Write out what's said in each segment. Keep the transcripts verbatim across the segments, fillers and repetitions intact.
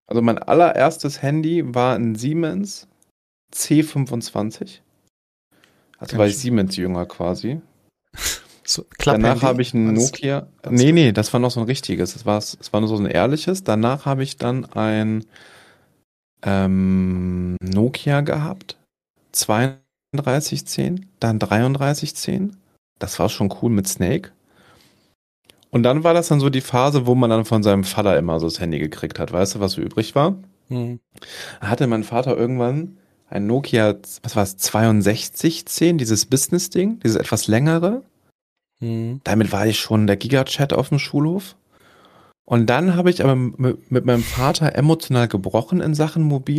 Also mein allererstes Handy war ein Siemens C fünfundzwanzig. Also Kenn war ich ich nicht. Siemens jünger quasi. So, Danach habe Klapphandy? ich ein War das, Nokia. war das Nee, nee, das war noch so ein richtiges. Das war, das war nur so ein ehrliches. Danach habe ich dann ein ähm, Nokia gehabt. zweiunddreißig zehn, dann dreiunddreißig zehn. Das war schon cool mit Snake. Und dann war das dann so die Phase, wo man dann von seinem Vater immer so das Handy gekriegt hat. Weißt du, was so übrig war? hm. Da hatte mein Vater irgendwann ein Nokia, was war es, zweiundsechzig zehn, dieses Business-Ding, dieses etwas längere. Hm. Damit war ich schon der Giga-Chat auf dem Schulhof. Und dann habe ich aber mit, mit meinem Vater emotional gebrochen in Sachen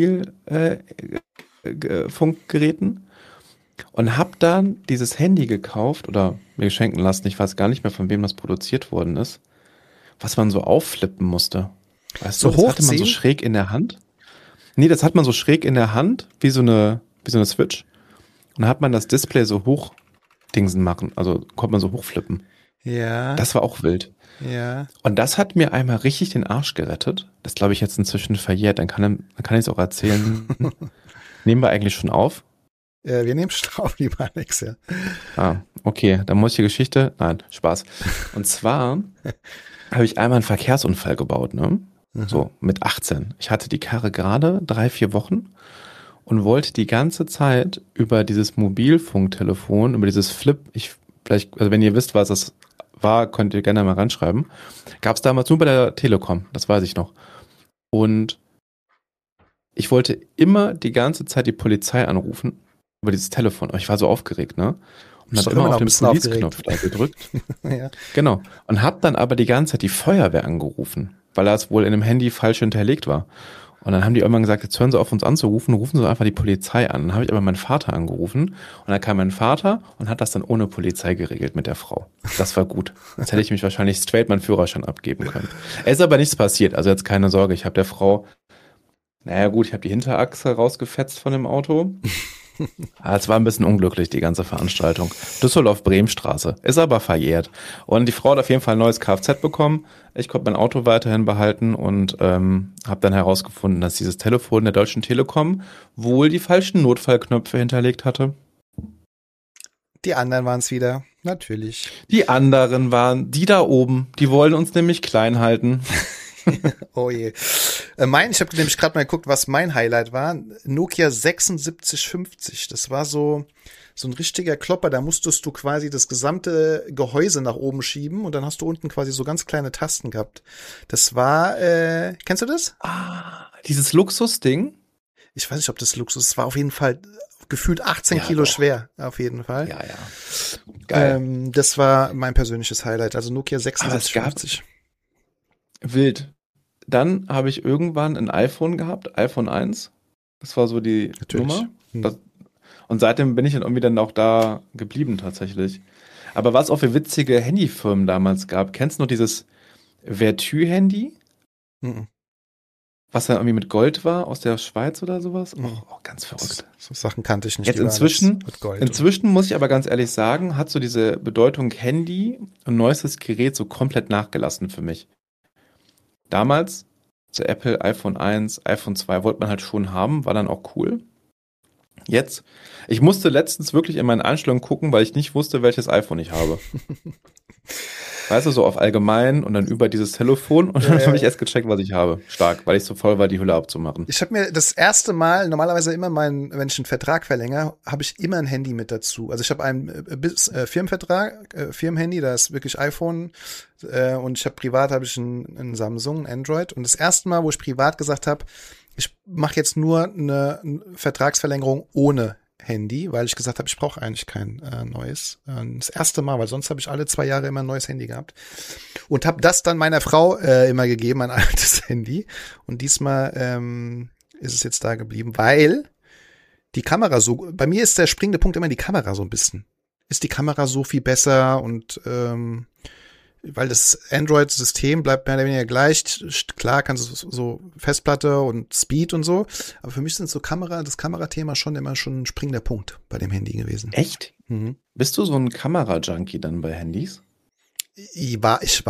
Mobilfunkgeräten und habe dann dieses Handy gekauft oder mir schenken lassen, ich weiß gar nicht mehr, von wem das produziert worden ist, was man so aufflippen musste. Weißt So du, das hatte man so hochziehen? schräg in der Hand. Nee, das hat man so schräg in der Hand, wie so eine, wie so eine Switch. Und dann hat man das Display so hoch Dingsen machen, also konnte man so hochflippen. Ja, Das war auch wild. ja. Und das hat mir einmal richtig den Arsch gerettet. Das glaube ich jetzt inzwischen verjährt. Dann kann, dann kann ich es auch erzählen. Nehmen wir eigentlich schon auf? Äh, wir nehmen Strauf, lieber Alex, ja. Ah, okay. Dann muss ich die Geschichte. Nein, Spaß. Und zwar habe ich einmal einen Verkehrsunfall gebaut, ne? Mhm. So, mit achtzehn. Ich hatte die Karre gerade drei, vier Wochen und wollte die ganze Zeit über dieses Mobilfunktelefon, über dieses Flip, ich, vielleicht, also wenn ihr wisst, was das war, könnt ihr gerne mal ranschreiben. Gab es damals nur bei der Telekom, das weiß ich noch. Und ich wollte immer die ganze Zeit die Polizei anrufen über dieses Telefon. Aber ich war so aufgeregt, ne? Und Bist habe doch immer immer noch auf ein den bisschen Police-Knopf da gedrückt. Ja. Genau. Und habe dann aber die ganze Zeit die Feuerwehr angerufen, weil das wohl in dem Handy falsch hinterlegt war. Und dann haben die irgendwann gesagt, jetzt hören Sie auf, uns anzurufen, rufen Sie einfach die Polizei an. Dann habe ich aber meinen Vater angerufen und dann kam mein Vater und hat das dann ohne Polizei geregelt mit der Frau. Das war gut. Jetzt hätte ich mich wahrscheinlich straight meinen Führerschein abgeben können. Es ist aber nichts passiert, also jetzt keine Sorge. Ich habe der Frau, naja gut, ich habe die Hinterachse rausgefetzt von dem Auto. Ah, es war ein bisschen unglücklich, die ganze Veranstaltung. Düsseldorf-Bremenstraße. Ist aber verjährt. Und die Frau hat auf jeden Fall ein neues Kfz bekommen. Ich konnte mein Auto weiterhin behalten und ähm, habe dann herausgefunden, dass dieses Telefon der Deutschen Telekom wohl die falschen Notfallknöpfe hinterlegt hatte. Die anderen waren es wieder, natürlich. Die anderen waren die da oben. Die wollen uns nämlich klein halten. Oh je. Äh, mein, ich habe nämlich gerade mal geguckt, was mein Highlight war. Nokia sechsundsiebzig fünfzig. Das war so so ein richtiger Klopper. Da musstest du quasi das gesamte Gehäuse nach oben schieben und dann hast du unten quasi so ganz kleine Tasten gehabt. Das war, äh, kennst du das? Ah, dieses Luxusding. Ich weiß nicht, ob das Luxus ist. Es war auf jeden Fall gefühlt achtzehn Ja, Kilo doch. schwer, auf jeden Fall. Ja, ja. Geil. Ähm, das war mein persönliches Highlight. Also Nokia Aber es sechsundsiebzig gab fünfzig. wild. Dann habe ich irgendwann ein iPhone gehabt, iPhone eins. Das war so die Natürlich. Nummer. Hm. Das, und seitdem bin ich dann irgendwie dann auch da geblieben tatsächlich. Aber was auch für witzige Handyfirmen damals gab, kennst du noch dieses Vertu-Handy, Mhm. was dann irgendwie mit Gold war, aus der Schweiz oder sowas? Mhm. Oh, oh, ganz verrückt. So Sachen kannte ich nicht. Jetzt die waren inzwischen, mit Gold. inzwischen muss ich aber ganz ehrlich sagen, hat so diese Bedeutung Handy und neuestes Gerät so komplett nachgelassen für mich. Damals, zu Apple, iPhone eins, iPhone zwei wollte man halt schon haben, war dann auch cool. Jetzt, ich musste letztens wirklich in meinen Einstellungen gucken, weil ich nicht wusste, welches iPhone ich habe. Weißt du, so auf allgemein und dann über dieses Telefon und dann Ja, habe ich ja. erst gecheckt, was ich habe. Stark, weil ich so voll war, die Hülle abzumachen. Ich habe mir das erste Mal, normalerweise immer mein, wenn ich einen Vertrag verlängere, habe ich immer ein Handy mit dazu. Also ich habe einen äh, bis, äh, Firmenvertrag, äh, Firmenhandy, da ist wirklich iPhone äh, und ich habe privat habe ich ein, ein Samsung, ein Android. Und das erste Mal, wo ich privat gesagt habe, ich mache jetzt nur eine Vertragsverlängerung ohne Handy, weil ich gesagt habe, ich brauche eigentlich kein äh, neues. Äh, das erste Mal, weil sonst habe ich alle zwei Jahre immer ein neues Handy gehabt. Und habe das dann meiner Frau äh, immer gegeben, ein altes Handy. Und diesmal ähm, ist es jetzt da geblieben, weil die Kamera so, bei mir ist der springende Punkt immer die Kamera so ein bisschen. Ist die Kamera so viel besser und ähm, weil das Android-System bleibt mehr oder weniger gleich. Klar kannst du so Festplatte und Speed und so, aber für mich sind so Kamera, das Kamerathema schon immer schon ein springender Punkt bei dem Handy gewesen. Echt? Mhm. Bist du so ein Kamera-Junkie dann bei Handys? Ich war, ich war.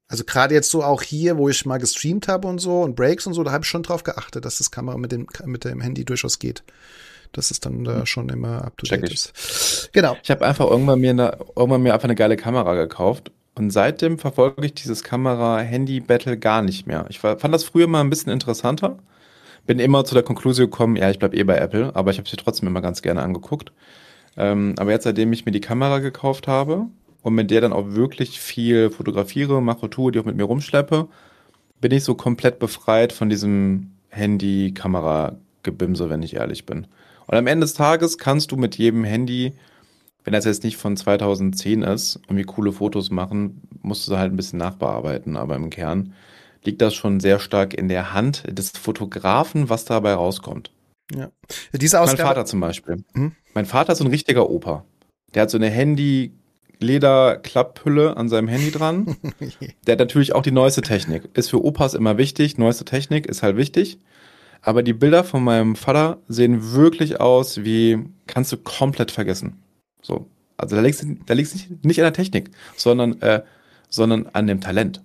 Also gerade jetzt so auch hier, wo ich mal gestreamt habe und so und Breaks und so, da habe ich schon drauf geachtet, dass das Kamera mit dem mit dem Handy durchaus geht. Dass es dann da schon immer up to date ist. Genau. Ich habe einfach irgendwann mir eine, irgendwann mir einfach eine geile Kamera gekauft und seitdem verfolge ich dieses Kamera-Handy-Battle gar nicht mehr. Ich fand das früher mal ein bisschen interessanter. Bin immer zu der Konklusion gekommen, ja, ich bleib eh bei Apple, aber ich habe sie trotzdem immer ganz gerne angeguckt. Ähm, aber jetzt, seitdem ich mir die Kamera gekauft habe und mit der dann auch wirklich viel fotografiere, mache, tue, die auch mit mir rumschleppe, bin ich so komplett befreit von diesem Handy-Kamera-Gebimse, wenn ich ehrlich bin. Und am Ende des Tages kannst du mit jedem Handy, wenn das jetzt nicht von zweitausendzehn ist, irgendwie coole Fotos machen, musst du halt ein bisschen nachbearbeiten. Aber im Kern liegt das schon sehr stark in der Hand des Fotografen, was dabei rauskommt. Ja. Diese Ausgabe. Mein Vater zum Beispiel. Hm? Mein Vater ist so ein richtiger Opa. Der hat so eine Handy-Leder-Klapphülle an seinem Handy dran. Der hat natürlich auch die neueste Technik. Ist für Opas immer wichtig. Neueste Technik ist halt wichtig. Aber die Bilder von meinem Vater sehen wirklich aus wie, kannst du komplett vergessen. So. Also da liegt es da liegt's nicht, nicht an der Technik, sondern, äh, sondern an dem Talent.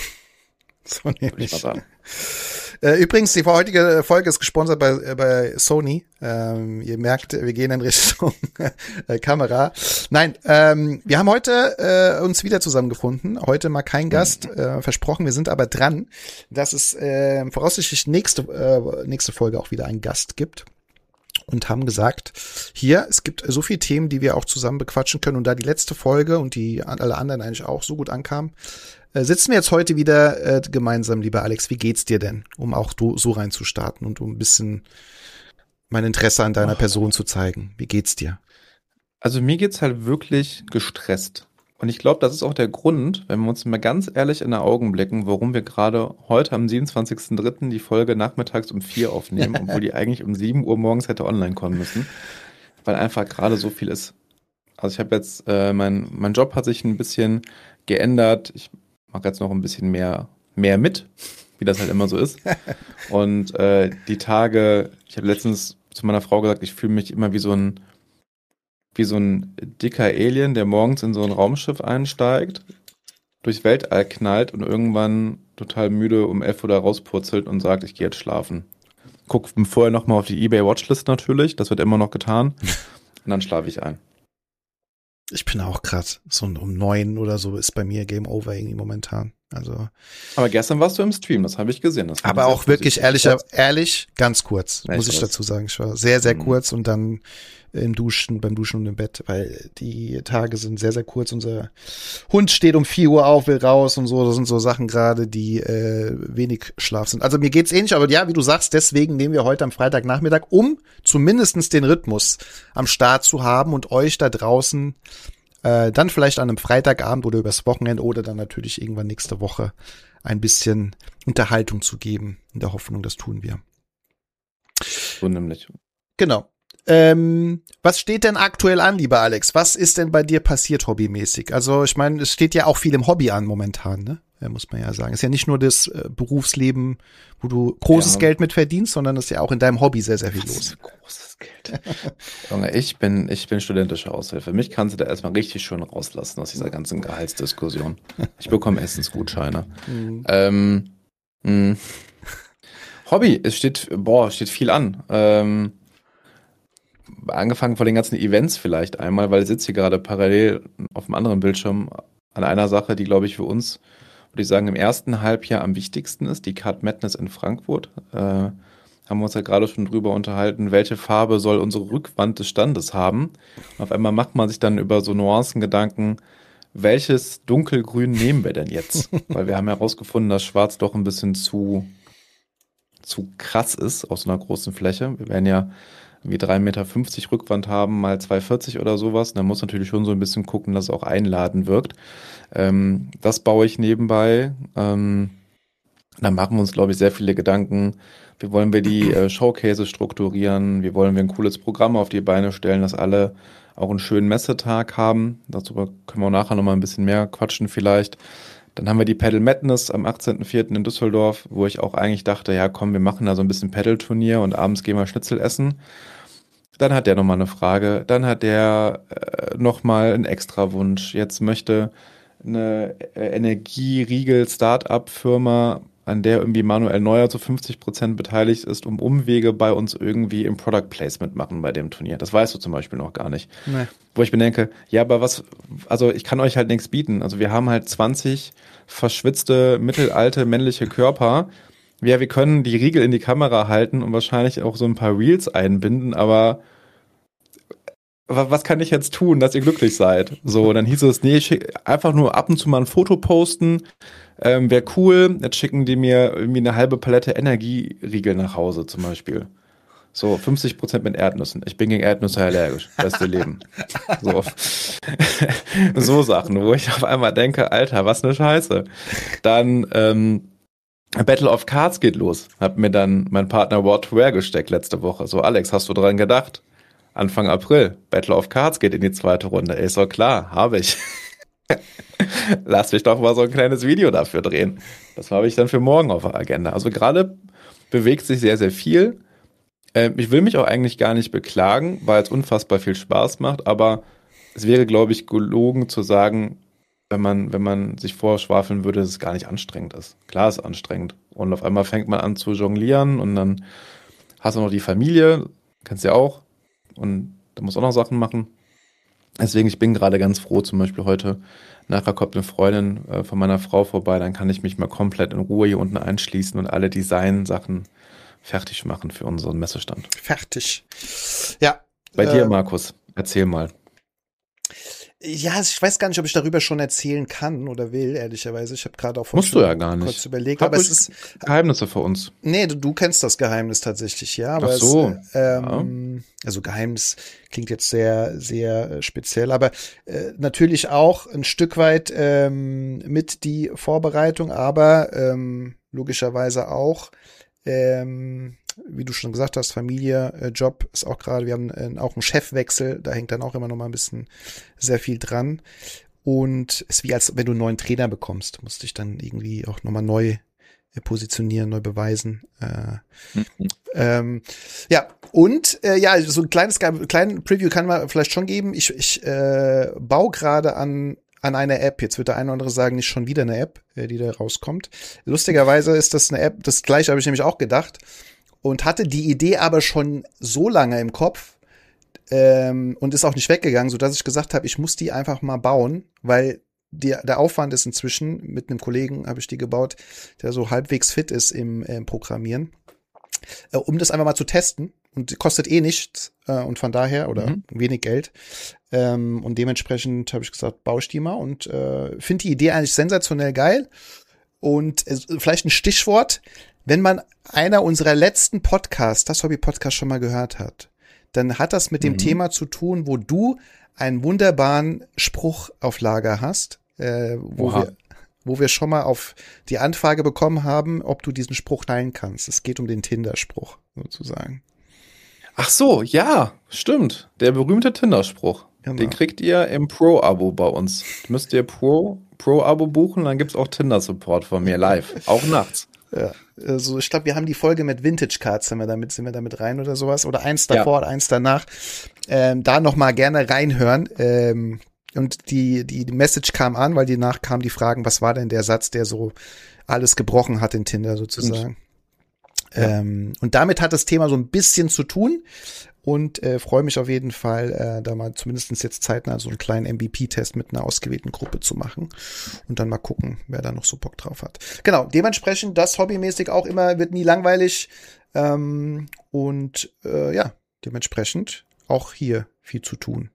So nämlich. Äh, übrigens, die heutige Folge ist gesponsert bei, äh, bei Sony. Ähm, ihr merkt, wir gehen in Richtung äh, Kamera. Nein, ähm, wir haben heute äh, uns wieder zusammengefunden. Heute mal kein Gast, äh, versprochen. Wir sind aber dran, dass es äh, voraussichtlich nächste, äh, nächste Folge auch wieder einen Gast gibt. Und haben gesagt, hier, es gibt so viele Themen, die wir auch zusammen bequatschen können. Und da die letzte Folge und die alle anderen eigentlich auch so gut ankamen, äh, sitzen wir jetzt heute wieder äh, gemeinsam, lieber Alex. Wie geht's dir denn? Um auch du, so reinzustarten und um ein bisschen mein Interesse an deiner Person zu zeigen. Wie geht's dir? Also mir geht's halt wirklich gestresst. Und ich glaube, das ist auch der Grund, wenn wir uns mal ganz ehrlich in die Augen blicken, warum wir gerade heute am siebenundzwanzigsten dritten die Folge nachmittags um vier aufnehmen, obwohl die eigentlich um sieben Uhr morgens hätte online kommen müssen, weil einfach gerade so viel ist. Also ich habe jetzt, äh, mein, mein Job hat sich ein bisschen geändert. Ich mache jetzt noch ein bisschen mehr, mehr mit, wie das halt immer so ist. Und äh, die Tage, ich habe letztens zu meiner Frau gesagt, ich fühle mich immer wie so ein wie so ein dicker Alien, der morgens in so ein Raumschiff einsteigt, durchs Weltall knallt und irgendwann total müde um elf Uhr da rauspurzelt und sagt, ich gehe jetzt schlafen. Guck vorher nochmal auf die eBay-Watchlist natürlich, das wird immer noch getan. Und dann schlafe ich ein. Ich bin auch gerade so um neun oder so ist bei mir Game Over irgendwie momentan. Also. Aber gestern warst du im Stream, das habe ich gesehen. Das aber auch wirklich ehrlicher, ehrlich, ganz kurz, ja, muss ich, ich dazu sagen. Ich war sehr, sehr mhm. kurz und dann im Duschen, beim Duschen und im Bett, weil die Tage sind sehr, sehr kurz. Unser Hund steht um vier Uhr auf, will raus und so. Das sind so Sachen gerade, die äh, wenig Schlaf sind. Also mir geht's ähnlich, aber ja, wie du sagst, deswegen nehmen wir heute am Freitagnachmittag, um zumindestens den Rhythmus am Start zu haben und euch da draußen äh, dann vielleicht an einem Freitagabend oder übers Wochenende oder dann natürlich irgendwann nächste Woche ein bisschen Unterhaltung zu geben. In der Hoffnung, das tun wir. So nämlich. Genau. Ähm, was steht denn aktuell an, lieber Alex? Was ist denn bei dir passiert hobbymäßig? Also ich meine, es steht ja auch viel im Hobby an momentan, ne? Ja, muss man ja sagen. Es ist ja nicht nur das äh, Berufsleben, wo du großes ja. Geld mit verdienst, sondern es ist ja auch in deinem Hobby sehr, sehr viel los. Das ist großes Geld. Junge, ich bin, ich bin studentische Aushilfe. Mich kannst du da erstmal richtig schön rauslassen aus dieser ganzen Gehaltsdiskussion. Ich bekomme Essensgutscheine. Mhm. Ähm, mh. Hobby, es steht, boah, steht viel an. Ähm, Angefangen von den ganzen Events vielleicht einmal, weil ich sitze hier gerade parallel auf einem anderen Bildschirm an einer Sache, die, glaube ich, für uns, würde ich sagen, im ersten Halbjahr am wichtigsten ist, die Card Madness in Frankfurt. Äh, haben wir uns ja gerade schon drüber unterhalten, welche Farbe soll unsere Rückwand des Standes haben. Und auf einmal macht man sich dann über so Nuancen Gedanken, welches Dunkelgrün nehmen wir denn jetzt? Weil wir haben herausgefunden, dass Schwarz doch ein bisschen zu, zu krass ist auf so einer großen Fläche. Wir werden ja wie drei Meter fünfzig Rückwand haben, mal zwei Meter vierzig oder sowas. Da muss natürlich schon so ein bisschen gucken, dass es auch einladend wirkt. Ähm, das baue ich nebenbei. Ähm, da machen wir uns, glaube ich, sehr viele Gedanken. Wie wollen wir die äh, Showcases strukturieren? Wie wollen wir ein cooles Programm auf die Beine stellen, dass alle auch einen schönen Messetag haben? Darüber können wir nachher nochmal ein bisschen mehr quatschen vielleicht. Dann haben wir die Paddle Madness am achtzehnten vierten in Düsseldorf, wo ich auch eigentlich dachte, ja komm, wir machen da so ein bisschen Paddle-Turnier und abends gehen wir Schnitzel essen. Dann hat der nochmal eine Frage, dann hat der äh, nochmal einen Extrawunsch. Jetzt möchte eine äh, Energieriegel-Start-up-Firma, an der irgendwie Manuel Neuer zu fünfzig Prozent beteiligt ist, um Umwege bei uns irgendwie im Product Placement machen bei dem Turnier. Das weißt du zum Beispiel noch gar nicht. Nee. Wo ich mir denke, ja, aber was, also ich kann euch halt nichts bieten. Also wir haben halt zwanzig verschwitzte, mittelalte männliche Körper. Ja, wir können die Riegel in die Kamera halten und wahrscheinlich auch so ein paar Reels einbinden, aber was kann ich jetzt tun, dass ihr glücklich seid? So, dann hieß es, nee, schick, einfach nur ab und zu mal ein Foto posten, ähm, wäre cool. Jetzt schicken die mir irgendwie eine halbe Palette Energieriegel nach Hause zum Beispiel. So, fünfzig Prozent mit Erdnüssen. Ich bin gegen Erdnüsse allergisch. Beste Leben. So. So Sachen, wo ich auf einmal denke, Alter, was eine Scheiße. Dann, ähm, Battle of Cards geht los. Hat mir dann mein Partner War to Wear gesteckt letzte Woche. So, Alex, hast du dran gedacht? Anfang April, Battle of Cards geht in die zweite Runde. Ist doch klar, habe ich. Lass mich doch mal so ein kleines Video dafür drehen. Das habe ich dann für morgen auf der Agenda. Also gerade bewegt sich sehr, sehr viel. Ähm, ich will mich auch eigentlich gar nicht beklagen, weil es unfassbar viel Spaß macht, aber es wäre, glaube ich, gelogen zu sagen, wenn man, wenn man sich vorschwafeln würde, dass es gar nicht anstrengend ist. Klar ist es anstrengend. Und auf einmal fängt man an zu jonglieren und dann hast du noch die Familie, kennst du ja auch. Und da muss auch noch Sachen machen. Deswegen, ich bin gerade ganz froh, zum Beispiel heute, nachher kommt eine Freundin äh, von meiner Frau vorbei, dann kann ich mich mal komplett in Ruhe hier unten einschließen und alle Design-Sachen fertig machen für unseren Messestand. Fertig. Ja. Bei äh, dir, Markus, erzähl mal. Ja, ich weiß gar nicht, ob ich darüber schon erzählen kann oder will, ehrlicherweise. Ich habe gerade auch Musst du ja gar nicht. kurz überlegt. Hab aber es ist Geheimnisse für uns. Nee, du, du kennst das Geheimnis tatsächlich, ja. Aber Ach so. Es, ähm, ja. Also Geheimnis klingt jetzt sehr, sehr speziell, aber äh, natürlich auch ein Stück weit ähm, mit die Vorbereitung, aber ähm, logischerweise auch ähm, wie du schon gesagt hast, Familie, äh, Job ist auch gerade, wir haben äh, auch einen Chefwechsel, da hängt dann auch immer noch mal ein bisschen sehr viel dran. Und es ist wie, als wenn du einen neuen Trainer bekommst, musst dich dann irgendwie auch noch mal neu äh, positionieren, neu beweisen. Äh, mhm. ähm, ja, und äh, ja, so ein kleines kleinen Preview kann man vielleicht schon geben. Ich, ich äh, baue gerade an an einer App. Jetzt wird der eine oder andere sagen, nicht schon wieder eine App, äh, die da rauskommt. Lustigerweise ist das eine App, das gleiche habe ich nämlich auch gedacht. Und hatte die Idee aber schon so lange im Kopf ähm, und ist auch nicht weggegangen, sodass ich gesagt habe, ich muss die einfach mal bauen, weil die, der Aufwand ist inzwischen, mit einem Kollegen habe ich die gebaut, der so halbwegs fit ist im äh, Programmieren, äh, um das einfach mal zu testen. Und die kostet eh nichts äh, und von daher, oder mhm. wenig Geld. Ähm, und dementsprechend habe ich gesagt, baue ich die mal und äh, finde die Idee eigentlich sensationell geil. Und äh, vielleicht ein Stichwort, wenn man einer unserer letzten Podcasts, das Hobby-Podcast schon mal gehört hat, dann hat das mit dem mhm. Thema zu tun, wo du einen wunderbaren Spruch auf Lager hast, äh, wo wir, wo wir schon mal auf die Anfrage bekommen haben, ob du diesen Spruch teilen kannst. Es geht um den Tinder-Spruch, sozusagen. Ach so, ja, stimmt. Der berühmte Tinder-Spruch. Genau. Den kriegt ihr im Pro-Abo bei uns. Müsst ihr Pro, Pro-Abo buchen, dann gibt's auch Tinder-Support von mir live, auch nachts. Ja, also ich glaube, wir haben die Folge mit Vintage Cards, sind wir damit, sind wir damit rein oder sowas. Oder eins davor, ja. eins danach. Ähm, da noch mal gerne reinhören. Ähm, und die, die, die Message kam an, weil die nachkam die Fragen, was war denn der Satz, der so alles gebrochen hat in Tinder sozusagen. Ja. Ähm, und damit hat das Thema so ein bisschen zu tun. Und äh, freue mich auf jeden Fall, äh, da mal zumindest jetzt zeitnah so einen kleinen M V P-Test mit einer ausgewählten Gruppe zu machen. Und dann mal gucken, wer da noch so Bock drauf hat. Genau, dementsprechend das hobbymäßig auch immer, wird nie langweilig. Ähm, und äh, ja, dementsprechend auch hier viel zu tun.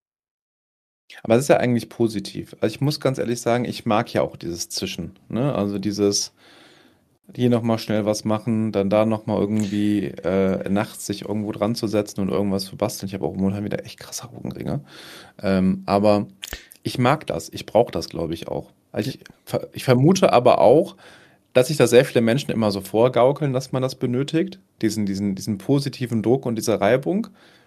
Aber es ist ja eigentlich positiv. Also ich muss ganz ehrlich sagen, ich mag ja auch dieses Zischen. Ne? Also dieses hier nochmal schnell was machen, dann da nochmal irgendwie äh, nachts sich irgendwo dran zu setzen und irgendwas zu basteln. Ich habe auch momentan wieder echt krasse Augenringe. Ähm, aber ich mag das. Ich brauche das, glaube ich, auch. Also ich, ich vermute aber auch, dass sich da sehr viele Menschen immer so vorgaukeln, dass man das benötigt. Diesen, diesen, diesen positiven Druck und diese Reibung.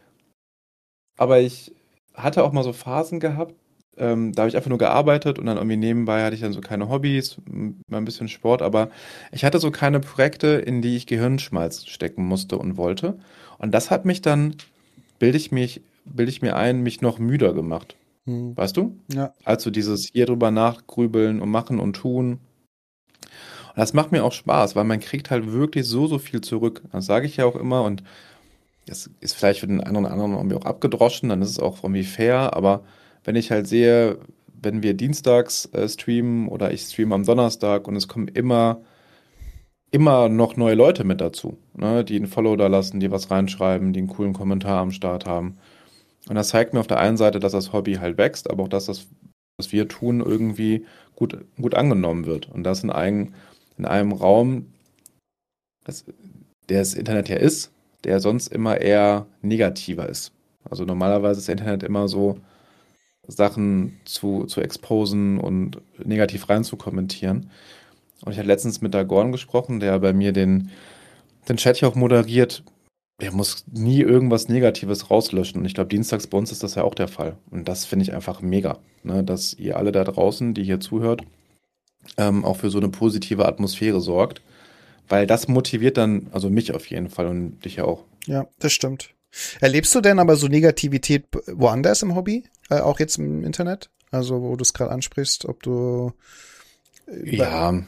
Aber ich hatte auch mal so Phasen gehabt, Ähm, da habe ich einfach nur gearbeitet und dann irgendwie nebenbei hatte ich dann so keine Hobbys, mal ein bisschen Sport, aber ich hatte so keine Projekte, in die ich Gehirnschmalz stecken musste und wollte. Und das hat mich dann, bilde ich mich, bilde ich mir ein, mich noch müder gemacht. Hm. Weißt du? Ja. Also dieses hier drüber nachgrübeln und machen und tun. Und das macht mir auch Spaß, weil man kriegt halt wirklich so, so viel zurück. Das sage ich ja auch immer und das ist vielleicht für den einen oder anderen irgendwie auch abgedroschen, dann ist es auch irgendwie fair, aber wenn ich halt sehe, wenn wir dienstags äh, streamen oder ich streame am Donnerstag und es kommen immer, immer noch neue Leute mit dazu, ne, die einen Follow da lassen, die was reinschreiben, die einen coolen Kommentar am Start haben. Und das zeigt mir auf der einen Seite, dass das Hobby halt wächst, aber auch, dass das, was wir tun, irgendwie gut, gut angenommen wird. Und das in einem, in einem Raum, das, der das Internet ja ist, der sonst immer eher negativer ist. Also normalerweise ist das Internet immer so, Sachen zu, zu exposen und negativ rein zu kommentieren. Und ich hatte letztens mit Dagon gesprochen, der bei mir den, den Chat hier auch moderiert. Der muss nie irgendwas Negatives rauslöschen. Und ich glaube, dienstags bei uns ist das ja auch der Fall. Und das finde ich einfach mega, ne? Dass ihr alle da draußen, die hier zuhört, ähm, auch für so eine positive Atmosphäre sorgt. Weil das motiviert dann, also mich auf jeden Fall und dich ja auch. Ja, das stimmt. Erlebst du denn aber so Negativität woanders im Hobby? Äh, auch jetzt im Internet? Also, wo du es gerade ansprichst, ob du. Äh, Ja,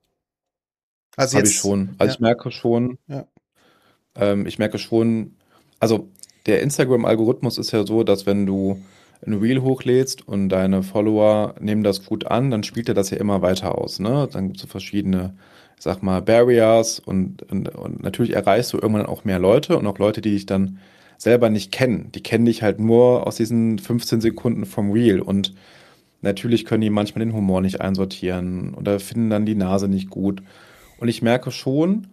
also habe ich jetzt. schon. Also Ja, ich merke schon, ja. ähm, ich merke schon, also der Instagram-Algorithmus ist ja so, dass wenn du ein Reel hochlädst und deine Follower nehmen das gut an, dann spielt er das ja immer weiter aus, ne? Dann gibt es so verschiedene, ich sag mal, Barriers und, und, und natürlich erreichst du irgendwann auch mehr Leute und auch Leute, die dich dann selber nicht kennen. Die kennen dich halt nur aus diesen fünfzehn Sekunden vom Reel und natürlich können die manchmal den Humor nicht einsortieren oder finden dann die Nase nicht gut. Und ich merke schon,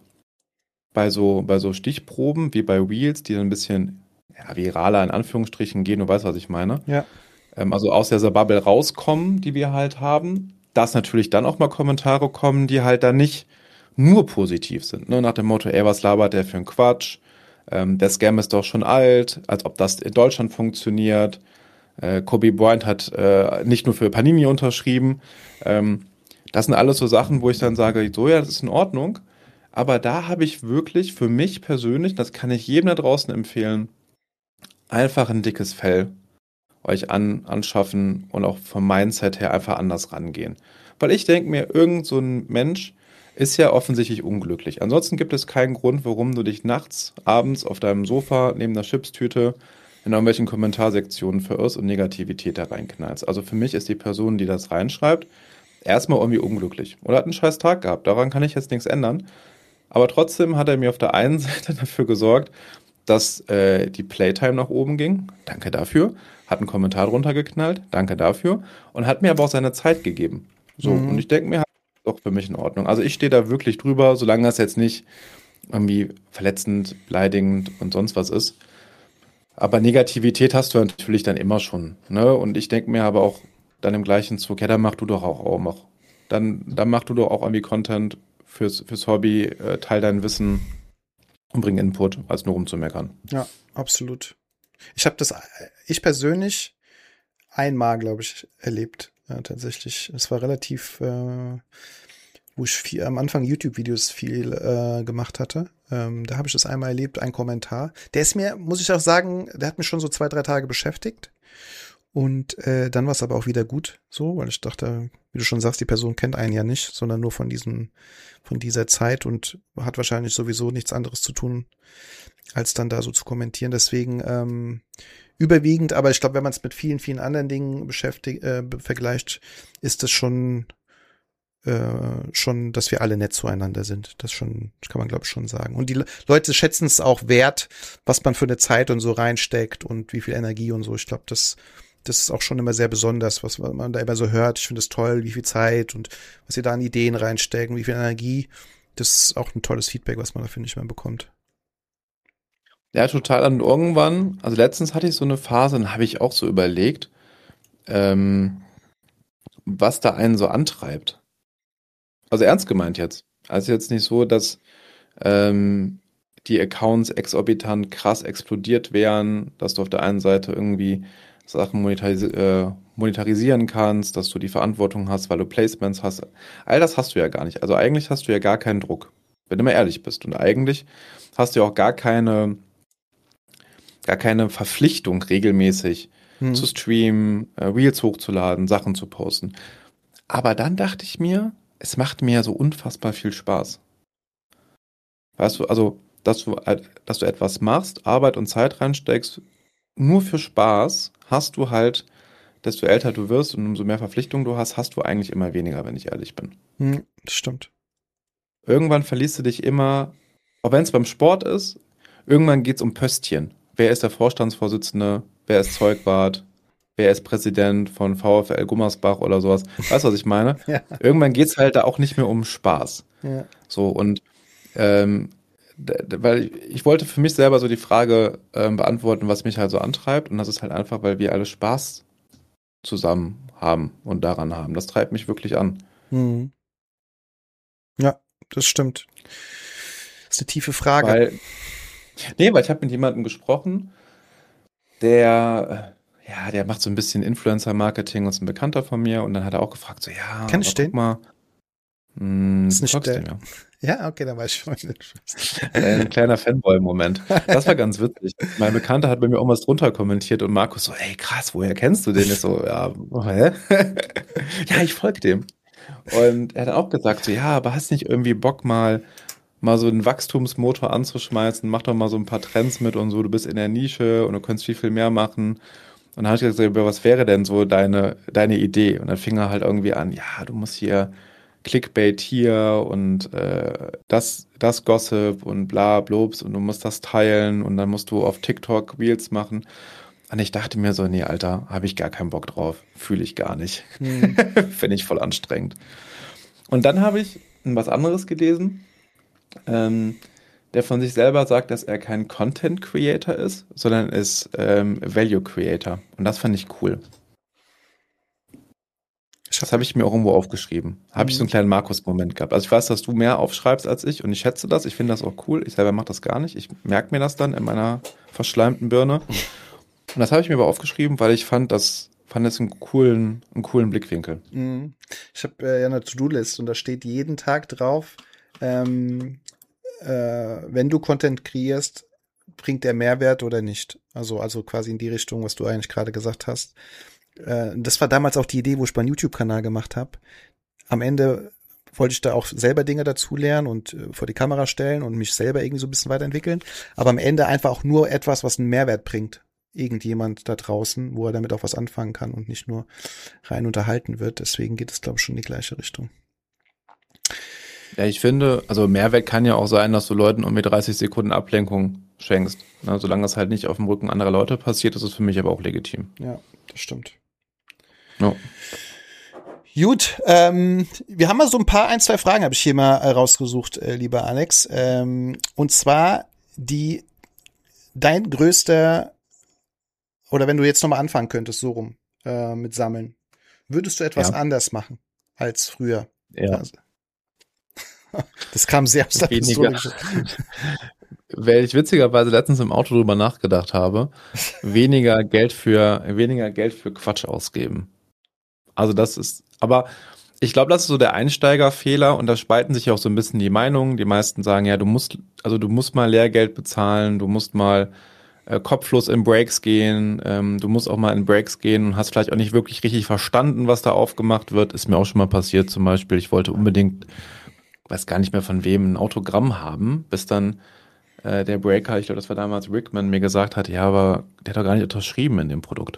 bei so, bei so Stichproben wie bei Reels, die dann ein bisschen ja, viraler in Anführungsstrichen gehen, du weißt, was ich meine. Ja. Ähm, also aus dieser Bubble rauskommen, die wir halt haben, dass natürlich dann auch mal Kommentare kommen, die halt dann nicht nur positiv sind. Ne? Nach dem Motto, ey, was labert der für ein Quatsch? Ähm, der Scam ist doch schon alt, als ob das in Deutschland funktioniert. Äh, Kobe Bryant hat äh, nicht nur für Panini unterschrieben. Ähm, das sind alles so Sachen, wo ich dann sage, so ja, das ist in Ordnung. Aber da habe ich wirklich für mich persönlich, das kann ich jedem da draußen empfehlen, einfach ein dickes Fell euch an, anschaffen und auch vom Mindset her einfach anders rangehen. Weil ich denke mir, irgend so ein Mensch ist ja offensichtlich unglücklich. Ansonsten gibt es keinen Grund, warum du dich nachts, abends auf deinem Sofa neben der Chipstüte in irgendwelchen Kommentarsektionen verirrst und Negativität da reinknallst. Also für mich ist die Person, die das reinschreibt, erstmal irgendwie unglücklich oder hat einen scheiß Tag gehabt. Daran kann ich jetzt nichts ändern. Aber trotzdem hat er mir auf der einen Seite dafür gesorgt, dass äh, die Playtime nach oben ging. Danke dafür. Hat einen Kommentar drunter geknallt. Danke dafür. Und hat mir aber auch seine Zeit gegeben. So, und Mhm. ich denke mir, das ist doch für mich in Ordnung. Also ich stehe da wirklich drüber, solange das jetzt nicht irgendwie verletzend, beleidigend und sonst was ist. Aber Negativität hast du natürlich dann immer schon. Ne? Und ich denke mir aber auch dann im gleichen Zug, ja, dann mach du doch auch, auch mach. Dann, dann mach du doch auch irgendwie Content fürs, fürs Hobby, äh, teil dein Wissen und bring Input, als nur rumzumeckern. Ja, absolut. Ich habe das, ich persönlich einmal, glaube ich, erlebt. Ja, tatsächlich. Es war relativ, äh, wo ich viel, am Anfang YouTube-Videos viel äh, gemacht hatte. Ähm, da habe ich das einmal erlebt, ein Kommentar. Der ist mir, muss ich auch sagen, der hat mich schon so zwei, drei Tage beschäftigt. Und äh, dann war es aber auch wieder gut, so, weil ich dachte, wie du schon sagst, die Person kennt einen ja nicht, sondern nur von diesem, von dieser Zeit und hat wahrscheinlich sowieso nichts anderes zu tun, als dann da so zu kommentieren. Deswegen ähm, überwiegend, aber ich glaube, wenn man es mit vielen, vielen anderen Dingen beschäftigt, äh, vergleicht, ist es schon, äh, schon, dass wir alle nett zueinander sind. Das schon, das kann man, glaube ich, schon sagen. Und die Le Leute schätzen es auch wert, was man für eine Zeit und so reinsteckt und wie viel Energie und so. Ich glaube, das Das ist auch schon immer sehr besonders, was man da immer so hört. Ich finde es toll, wie viel Zeit und was ihr da an Ideen reinstecken, wie viel Energie. Das ist auch ein tolles Feedback, was man da, finde ich, mal bekommt. Ja, total. Und irgendwann, also letztens hatte ich so eine Phase, dann habe ich auch so überlegt, ähm, was da einen so antreibt. Also ernst gemeint jetzt. Also jetzt nicht so, dass ähm, die Accounts exorbitant krass explodiert wären, dass du auf der einen Seite irgendwie Sachen monetaris äh, monetarisieren kannst, dass du die Verantwortung hast, weil du Placements hast. All das hast du ja gar nicht. Also eigentlich hast du ja gar keinen Druck, wenn du mal ehrlich bist. Und eigentlich hast du ja auch gar keine, gar keine Verpflichtung regelmäßig Hm. zu streamen, äh, Reels hochzuladen, Sachen zu posten. Aber dann dachte ich mir, es macht mir so unfassbar viel Spaß. Weißt du, also, dass du, äh, dass du etwas machst, Arbeit und Zeit reinsteckst, nur für Spaß, hast du halt, desto älter du wirst und umso mehr Verpflichtungen du hast, hast du eigentlich immer weniger, wenn ich ehrlich bin. Hm, das stimmt. Irgendwann verliest du dich immer, auch wenn es beim Sport ist, irgendwann geht es um Pöstchen. Wer ist der Vorstandsvorsitzende? Wer ist Zeugwart? Wer ist Präsident von VfL Gummersbach oder sowas? Weißt du, was ich meine? Ja. Irgendwann geht es halt da auch nicht mehr um Spaß. Ja. So, und ähm, d- d- weil ich, ich wollte für mich selber so die Frage ähm, beantworten, was mich halt so antreibt. Und das ist halt einfach, weil wir alle Spaß zusammen haben und daran haben. Das treibt mich wirklich an. Hm. Ja, das stimmt. Das ist eine tiefe Frage. Weil, nee, weil ich habe mit jemandem gesprochen, der, äh, ja, der macht so ein bisschen Influencer-Marketing und ist ein Bekannter von mir. Und dann hat er auch gefragt, so, ja, Kenn ich aber den? guck mal, mh, Ist du nicht folgst der- dem, ja. Ja, okay, dann weiß ich schon. Ein kleiner Fanboy-Moment. Das war ganz witzig. Mein Bekannter hat bei mir auch was drunter kommentiert und Markus so, ey krass, woher kennst du den? Ich so, ja, oh, hä? Ja, ich folge dem. Und er hat dann auch gesagt so, ja, aber hast nicht irgendwie Bock mal, mal so einen Wachstumsmotor anzuschmeißen, mach doch mal so ein paar Trends mit und so, du bist in der Nische und du kannst viel, viel mehr machen. Und dann habe ich gesagt, was wäre denn so deine, deine Idee? Und dann fing er halt irgendwie an, ja, du musst hier Clickbait hier und äh, das, das Gossip und bla blubs und du musst das teilen und dann musst du auf TikTok Reels machen. Und ich dachte mir so, nee, Alter, habe ich gar keinen Bock drauf. Fühle ich gar nicht. Hm. Finde ich voll anstrengend. Und dann habe ich was anderes gelesen, ähm, der von sich selber sagt, dass er kein Content Creator ist, sondern ist ähm, Value Creator. Und das fand ich cool. Das habe ich mir auch irgendwo aufgeschrieben. Habe ich so einen kleinen Markus-Moment gehabt. Also ich weiß, dass du mehr aufschreibst als ich und ich schätze das. Ich finde das auch cool. Ich selber mache das gar nicht. Ich merke mir das dann in meiner verschleimten Birne. Und das habe ich mir aber aufgeschrieben, weil ich fand, das fand das einen coolen, einen coolen Blickwinkel. Mhm. Ich habe äh, ja eine To-Do-List und da steht jeden Tag drauf, ähm, äh, wenn du Content kreierst, bringt der Mehrwert oder nicht. Also, also quasi in die Richtung, was du eigentlich gerade gesagt hast. Äh, das war damals auch die Idee, wo ich meinen YouTube-Kanal gemacht habe. Am Ende wollte ich da auch selber Dinge dazu lernen und äh, vor die Kamera stellen und mich selber irgendwie so ein bisschen weiterentwickeln. Aber am Ende einfach auch nur etwas, was einen Mehrwert bringt. Irgendjemand da draußen, wo er damit auch was anfangen kann und nicht nur rein unterhalten wird. Deswegen geht es, glaube ich, schon in die gleiche Richtung. Ja, ich finde, also Mehrwert kann ja auch sein, dass du Leuten irgendwie dreißig Sekunden Ablenkung schenkst. Na, solange das halt nicht auf dem Rücken anderer Leute passiert, ist es für mich aber auch legitim. Ja, das stimmt. Ja. Gut, ähm, wir haben mal so ein paar, ein, zwei Fragen habe ich hier mal äh, rausgesucht, äh, lieber Alex. Ähm, und zwar die, dein größter, oder wenn du jetzt nochmal anfangen könntest, so rum, äh, mit Sammeln, würdest du etwas Ja. anders machen als früher? Ja. Also, das kam sehr aus der Weniger. Pistole. Weil ich witzigerweise letztens im Auto drüber nachgedacht habe, weniger Geld für, weniger Geld für Quatsch ausgeben. Also das ist, aber ich glaube, das ist so der Einsteigerfehler und da spalten sich auch so ein bisschen die Meinungen. Die meisten sagen, ja, du musst, also du musst mal Lehrgeld bezahlen, du musst mal äh, kopflos in Breaks gehen, ähm, du musst auch mal in Breaks gehen und hast vielleicht auch nicht wirklich richtig verstanden, was da aufgemacht wird. Ist mir auch schon mal passiert zum Beispiel. Ich wollte unbedingt, weiß gar nicht mehr von wem, ein Autogramm haben, bis dann äh, der Breaker, ich glaube, das war damals Rickman, mir gesagt hat, ja, aber der hat doch gar nicht unterschrieben in dem Produkt.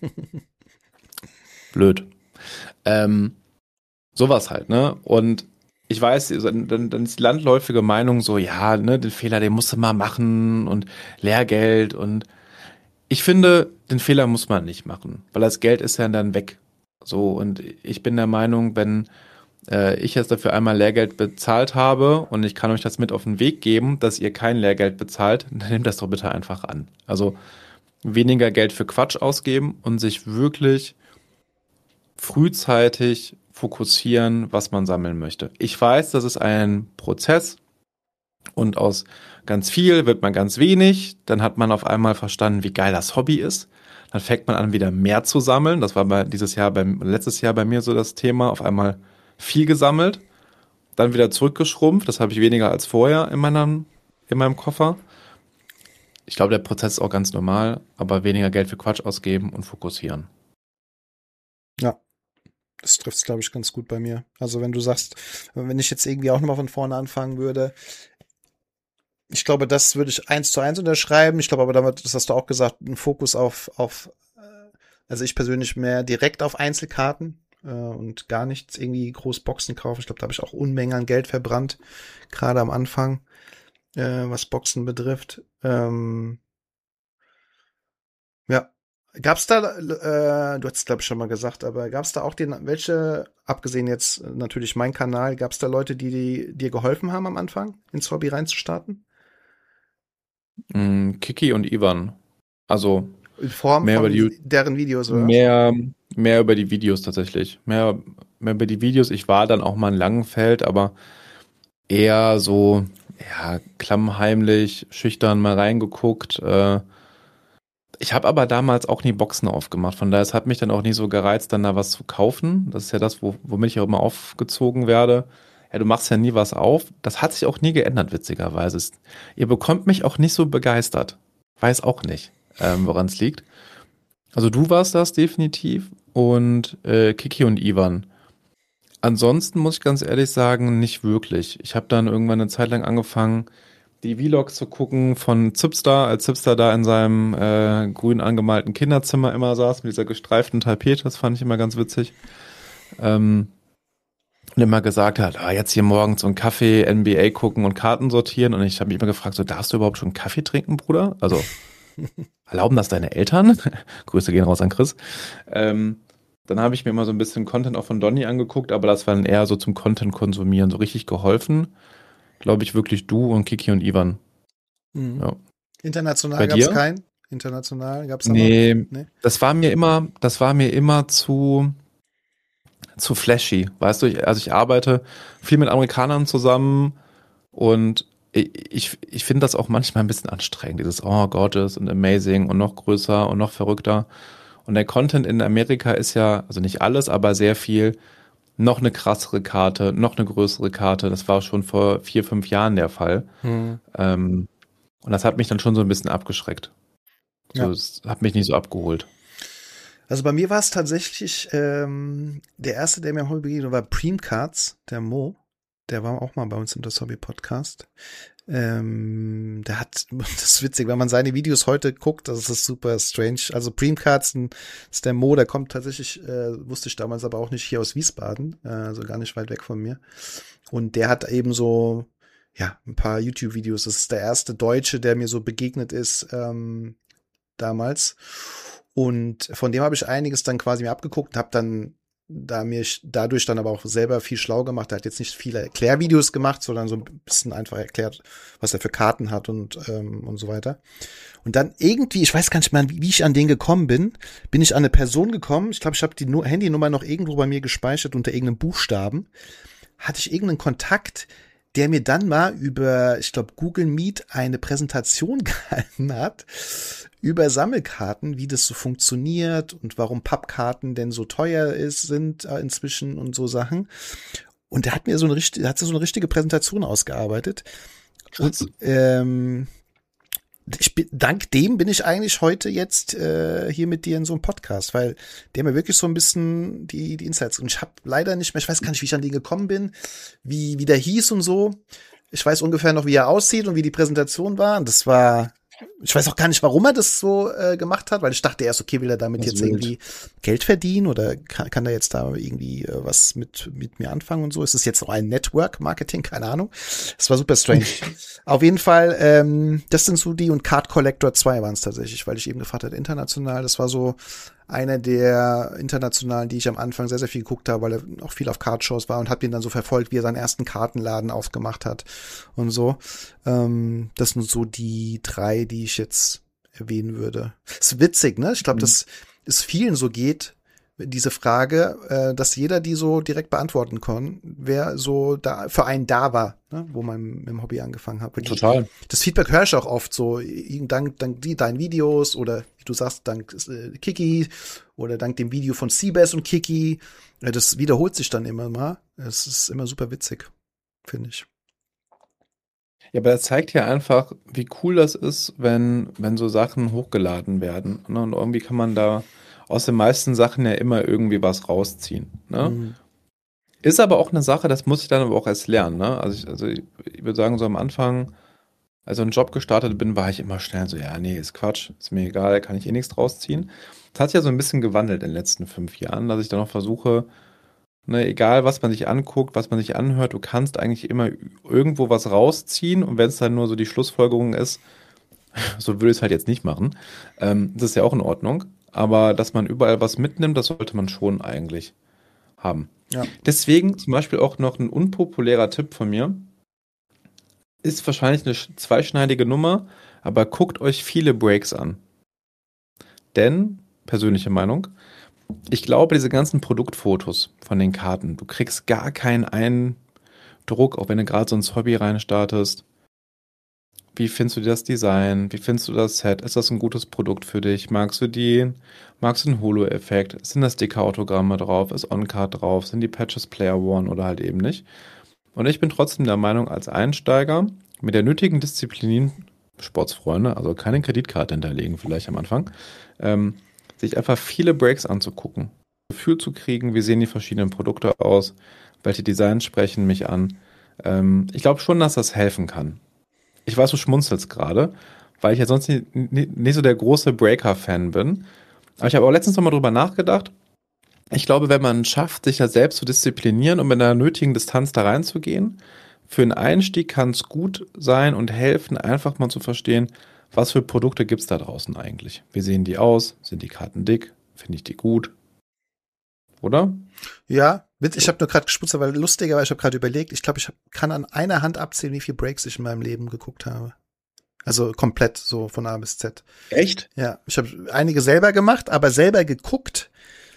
Blöd. Ähm, sowas halt, ne? Und ich weiß, dann, dann ist die landläufige Meinung so, ja, ne, den Fehler, den musst du mal machen und Lehrgeld und ich finde, den Fehler muss man nicht machen, weil das Geld ist ja dann weg. So, und ich bin der Meinung, wenn äh, ich jetzt dafür einmal Lehrgeld bezahlt habe und ich kann euch das mit auf den Weg geben, dass ihr kein Lehrgeld bezahlt, dann nehmt das doch bitte einfach an. Also weniger Geld für Quatsch ausgeben und sich wirklich frühzeitig fokussieren, was man sammeln möchte. Ich weiß, das ist ein Prozess und aus ganz viel wird man ganz wenig. Dann hat man auf einmal verstanden, wie geil das Hobby ist. Dann fängt man an, wieder mehr zu sammeln. Das war bei dieses Jahr, beim letztes Jahr bei mir so das Thema. Auf einmal viel gesammelt, dann wieder zurückgeschrumpft. Das habe ich weniger als vorher in meinem in meinem Koffer. ich glaube, der Prozess ist auch ganz normal, aber weniger Geld für Quatsch ausgeben und fokussieren. Ja, das trifft es, glaube ich, ganz gut bei mir. Also wenn du sagst, wenn ich jetzt irgendwie auch nochmal von vorne anfangen würde, ich glaube, das würde ich eins zu eins unterschreiben. Ich glaube aber damit, das hast du auch gesagt, ein Fokus auf, auf, also ich persönlich mehr direkt auf Einzelkarten äh, und gar nichts irgendwie groß Boxen kaufen. Ich glaube, da habe ich auch Unmengen an Geld verbrannt, gerade am Anfang, äh, was Boxen betrifft. Ähm, ja. Gab's da, äh, du hast es glaube ich schon mal gesagt, aber gab's da auch den, welche, abgesehen jetzt äh, natürlich mein Kanal, gab's da Leute, die, die dir geholfen haben am Anfang, ins Hobby reinzustarten? Mm, Kiki und Ivan. Also In Form mehr über von die deren Videos, oder was? mehr, mehr über die Videos tatsächlich. Mehr, mehr über die Videos. Ich war dann auch mal in Langenfeld, aber eher so, ja, klammheimlich, schüchtern mal reingeguckt. Äh, ich habe aber damals auch nie Boxen aufgemacht. Von daher, es hat mich dann auch nie so gereizt, dann da was zu kaufen. Das ist ja das, wo, womit ich auch immer aufgezogen werde. Ja, du machst ja nie was auf. Das hat sich auch nie geändert, witzigerweise. Es, ihr bekommt mich auch nicht so begeistert. Weiß auch nicht, ähm, woran es liegt. Also du warst das definitiv und äh, Kiki und Ivan. Ansonsten muss ich ganz ehrlich sagen, nicht wirklich. Ich habe dann irgendwann eine Zeit lang angefangen, die Vlogs zu gucken von Zipstar, als Zipstar da in seinem äh, grün angemalten Kinderzimmer immer saß mit dieser gestreiften Tapete. Das fand ich immer ganz witzig. Ähm, und immer gesagt hat, ah, jetzt hier morgens so einen Kaffee, N B A gucken und Karten sortieren. Und ich habe mich immer gefragt, so darfst du überhaupt schon Kaffee trinken, Bruder? Also erlauben das deine Eltern? Grüße gehen raus an Chris. Ähm, dann habe ich mir immer so ein bisschen Content auch von Donny angeguckt, aber das war dann eher so zum Content konsumieren. So richtig geholfen, glaube ich, wirklich du und Kiki und Ivan. Mhm. Ja. International Bei gab es dir? keinen. International gab es da noch? Nee, Nee. das war mir immer, das war mir immer zu, zu flashy. Weißt du, ich, also ich arbeite viel mit Amerikanern zusammen und ich, ich, ich finde das auch manchmal ein bisschen anstrengend. Dieses, oh, gorgeous und amazing und noch größer und noch verrückter. Und der Content in Amerika ist ja, also nicht alles, aber sehr viel, noch eine krassere Karte, noch eine größere Karte. Das war schon vor vier, fünf Jahren der Fall. Mhm. Ähm, und das hat mich dann schon so ein bisschen abgeschreckt. So, Ja. es hat mich nicht so abgeholt. Also bei mir war es tatsächlich ähm, der erste, der mir im Hobby begegnet war Preem Cards, der Mo. Der war auch mal bei uns im Das Hobby Podcast. Ähm, der hat, das ist witzig, wenn man seine Videos heute guckt, das ist super strange. Also Preem Cards ist der Mo, der kommt tatsächlich, äh, wusste ich damals aber auch nicht, hier aus Wiesbaden, äh, also gar nicht weit weg von mir. Und der hat eben so, ja, ein paar YouTube-Videos. Das ist der erste Deutsche, der mir so begegnet ist, ähm, damals. Und von dem habe ich einiges dann quasi mir abgeguckt, habe dann da mir dadurch dann aber auch selber viel schlau gemacht. Er hat jetzt nicht viele Erklärvideos gemacht, sondern so ein bisschen einfach erklärt, was er für Karten hat und ähm, und so weiter. Und dann irgendwie, ich weiß gar nicht mehr, wie ich an den gekommen bin, bin ich an eine Person gekommen. Ich glaube, ich habe die no- Handynummer noch irgendwo bei mir gespeichert unter irgendeinem Buchstaben. Hatte ich irgendeinen Kontakt, der mir dann mal über, ich glaube, Google Meet eine Präsentation gehalten hat über Sammelkarten, wie das so funktioniert und warum Pappkarten denn so teuer ist, sind äh, inzwischen und so Sachen. Und der hat mir so eine richtige, hat so eine richtige Präsentation ausgearbeitet. Krass. Und ähm, ich bin, dank dem bin ich eigentlich heute jetzt äh, hier mit dir in so einem Podcast, weil der mir wirklich so ein bisschen die die Insights, und ich habe leider nicht mehr, ich weiß gar nicht, wie ich an den gekommen bin, wie wie der hieß und so. Ich weiß ungefähr noch, wie er aussieht und wie die Präsentation war. Und das war, ich weiß auch gar nicht, warum er das so äh, gemacht hat, weil ich dachte erst, okay, will er damit Das jetzt ist wild. irgendwie Geld verdienen oder kann, kann er jetzt da irgendwie äh, was mit mit mir anfangen und so? Ist es jetzt noch ein Network-Marketing? Keine Ahnung. Das war super strange. Auf jeden Fall, ähm, das sind so die, und Card Collector zwei waren es tatsächlich, weil ich eben gefragt hatte, international. Das war so einer der internationalen, die ich am Anfang sehr, sehr viel geguckt habe, weil er auch viel auf Cardshows war, und habe ihn dann so verfolgt, wie er seinen ersten Kartenladen aufgemacht hat und so. Ähm, das sind so die drei, die ich jetzt erwähnen würde. Ist witzig, ne? Ich glaube, Mhm. dass es vielen so geht, diese Frage, äh, dass jeder die so direkt beantworten kann, wer so da für einen da war, ne? Wo man mit dem Hobby angefangen hat. Weil die, Total. das Feedback höre ich auch oft so, dank, dank die, deinen Videos oder wie du sagst, dank äh, Kiki oder dank dem Video von Seabass und Kiki. Ja, das wiederholt sich dann immer mal. Es ist immer super witzig, finde ich. Ja, aber das zeigt ja einfach, wie cool das ist, wenn, wenn so Sachen hochgeladen werden. Ne? Und irgendwie kann man da aus den meisten Sachen ja immer irgendwie was rausziehen. Ne? Mhm. Ist aber auch eine Sache, das muss ich dann aber auch erst lernen. Ne? Also, ich, also ich, ich würde sagen, so am Anfang, als ich einen Job gestartet bin, war ich immer schnell so, ja, nee, ist Quatsch, ist mir egal, kann ich eh nichts draus ziehen. Das hat sich ja so ein bisschen gewandelt in den letzten fünf Jahren, dass ich dann noch versuche, ne, egal was man sich anguckt, was man sich anhört, du kannst eigentlich immer irgendwo was rausziehen und wenn es dann nur so die Schlussfolgerung ist, so würde ich es halt jetzt nicht machen, ähm, das ist ja auch in Ordnung, aber dass man überall was mitnimmt, das sollte man schon eigentlich haben. Ja. Deswegen zum Beispiel auch noch ein unpopulärer Tipp von mir, ist wahrscheinlich eine sch- zweischneidige Nummer, aber guckt euch viele Breaks an. Denn, persönliche Meinung, ich glaube, diese ganzen Produktfotos von den Karten, du kriegst gar keinen Eindruck, auch wenn du gerade so ins Hobby reinstartest. Wie findest du das Design? Wie findest du das Set? Ist das ein gutes Produkt für dich? Magst du die? Magst du den Holo-Effekt? Sind da Sticker-Autogramme drauf? Ist On-Card drauf? Sind die Patches Player One oder halt eben nicht? Und ich bin trotzdem der Meinung, als Einsteiger mit der nötigen Disziplin, Sportsfreunde, also keine Kreditkarte hinterlegen vielleicht am Anfang, ähm, sich einfach viele Breaks anzugucken. Gefühl zu kriegen, wie sehen die verschiedenen Produkte aus, welche Designs sprechen mich an. Ähm, ich glaube schon, dass das helfen kann. Ich weiß, du schmunzelst gerade, weil ich ja sonst nicht, nicht, nicht so der große Breaker-Fan bin. Aber ich habe auch letztens nochmal drüber nachgedacht. Ich glaube, wenn man es schafft, sich ja selbst zu disziplinieren und mit einer nötigen Distanz da reinzugehen, für einen Einstieg kann es gut sein und helfen, einfach mal zu verstehen, was für Produkte gibt es da draußen eigentlich. Wie sehen die aus? Sind die Karten dick? Finde ich die gut? Oder? Ja, witz- ich habe nur gerade gesputzt, weil lustiger, weil ich habe gerade überlegt, ich glaube, ich hab, kann an einer Hand abzählen, wie viele Breaks ich in meinem Leben geguckt habe. Also komplett so von A bis Z. Echt? Ja, ich habe einige selber gemacht, aber selber geguckt,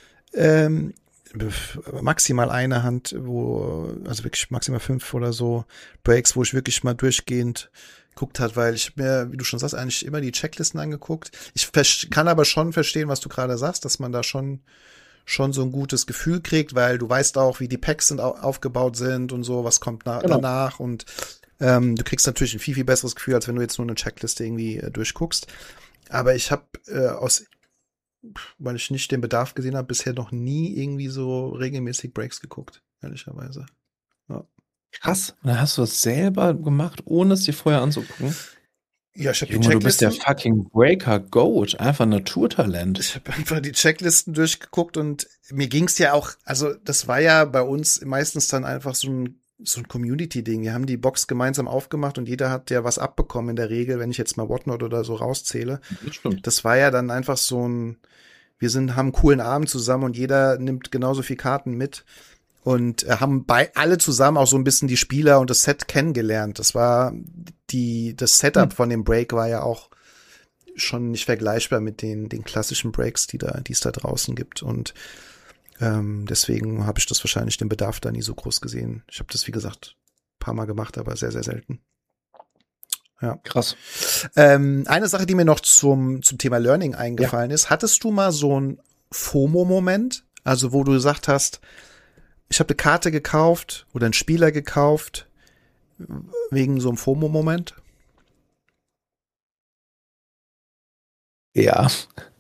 ähm, maximal eine Hand, wo, also wirklich maximal fünf oder so Breaks, wo ich wirklich mal durchgehend geguckt hat, weil ich mir, wie du schon sagst, eigentlich immer die Checklisten angeguckt. Ich vers- kann aber schon verstehen, was du gerade sagst, dass man da schon schon so ein gutes Gefühl kriegt, weil du weißt auch, wie die Packs sind, au- aufgebaut sind und so, was kommt na- Genau. danach und ähm, du kriegst natürlich ein viel, viel besseres Gefühl, als wenn du jetzt nur eine Checkliste irgendwie äh, durchguckst. Aber ich habe äh, aus, weil ich nicht den Bedarf gesehen habe, bisher noch nie irgendwie so regelmäßig Breaks geguckt, ehrlicherweise. Ja, Krass. Und dann hast du das selber gemacht, ohne es dir vorher anzugucken. ja ich habe die Junge, du bist der Checklisten, fucking Breaker Goat. Einfach Naturtalent. ich habe einfach die Checklisten durchgeguckt und mir ging's ja auch, also das war ja bei uns meistens dann einfach so ein so ein Community-Ding. Wir haben die Box gemeinsam aufgemacht und jeder hat ja was abbekommen in der Regel, wenn ich jetzt mal Whatnot oder so rauszähle. Das stimmt. Das war ja dann einfach so ein, wir sind, haben einen coolen Abend zusammen und jeder nimmt genauso viel Karten mit und äh, haben bei alle zusammen auch so ein bisschen die Spieler und das Set kennengelernt. Das war die, das Setup Hm. von dem Break war ja auch schon nicht vergleichbar mit den, den klassischen Breaks, die da, die es da draußen gibt. Und ähm, deswegen habe ich das wahrscheinlich den Bedarf da nie so groß gesehen. Ich habe das, wie gesagt, ein paar Mal gemacht, aber sehr, sehr selten. Ja. Krass. Ähm, eine Sache, die mir noch zum, zum Thema Learning eingefallen ist, hattest du mal so ein FOMO-Moment? Also, wo du gesagt hast, ich habe eine Karte gekauft oder einen Spieler gekauft, wegen so einem FOMO-Moment? Ja.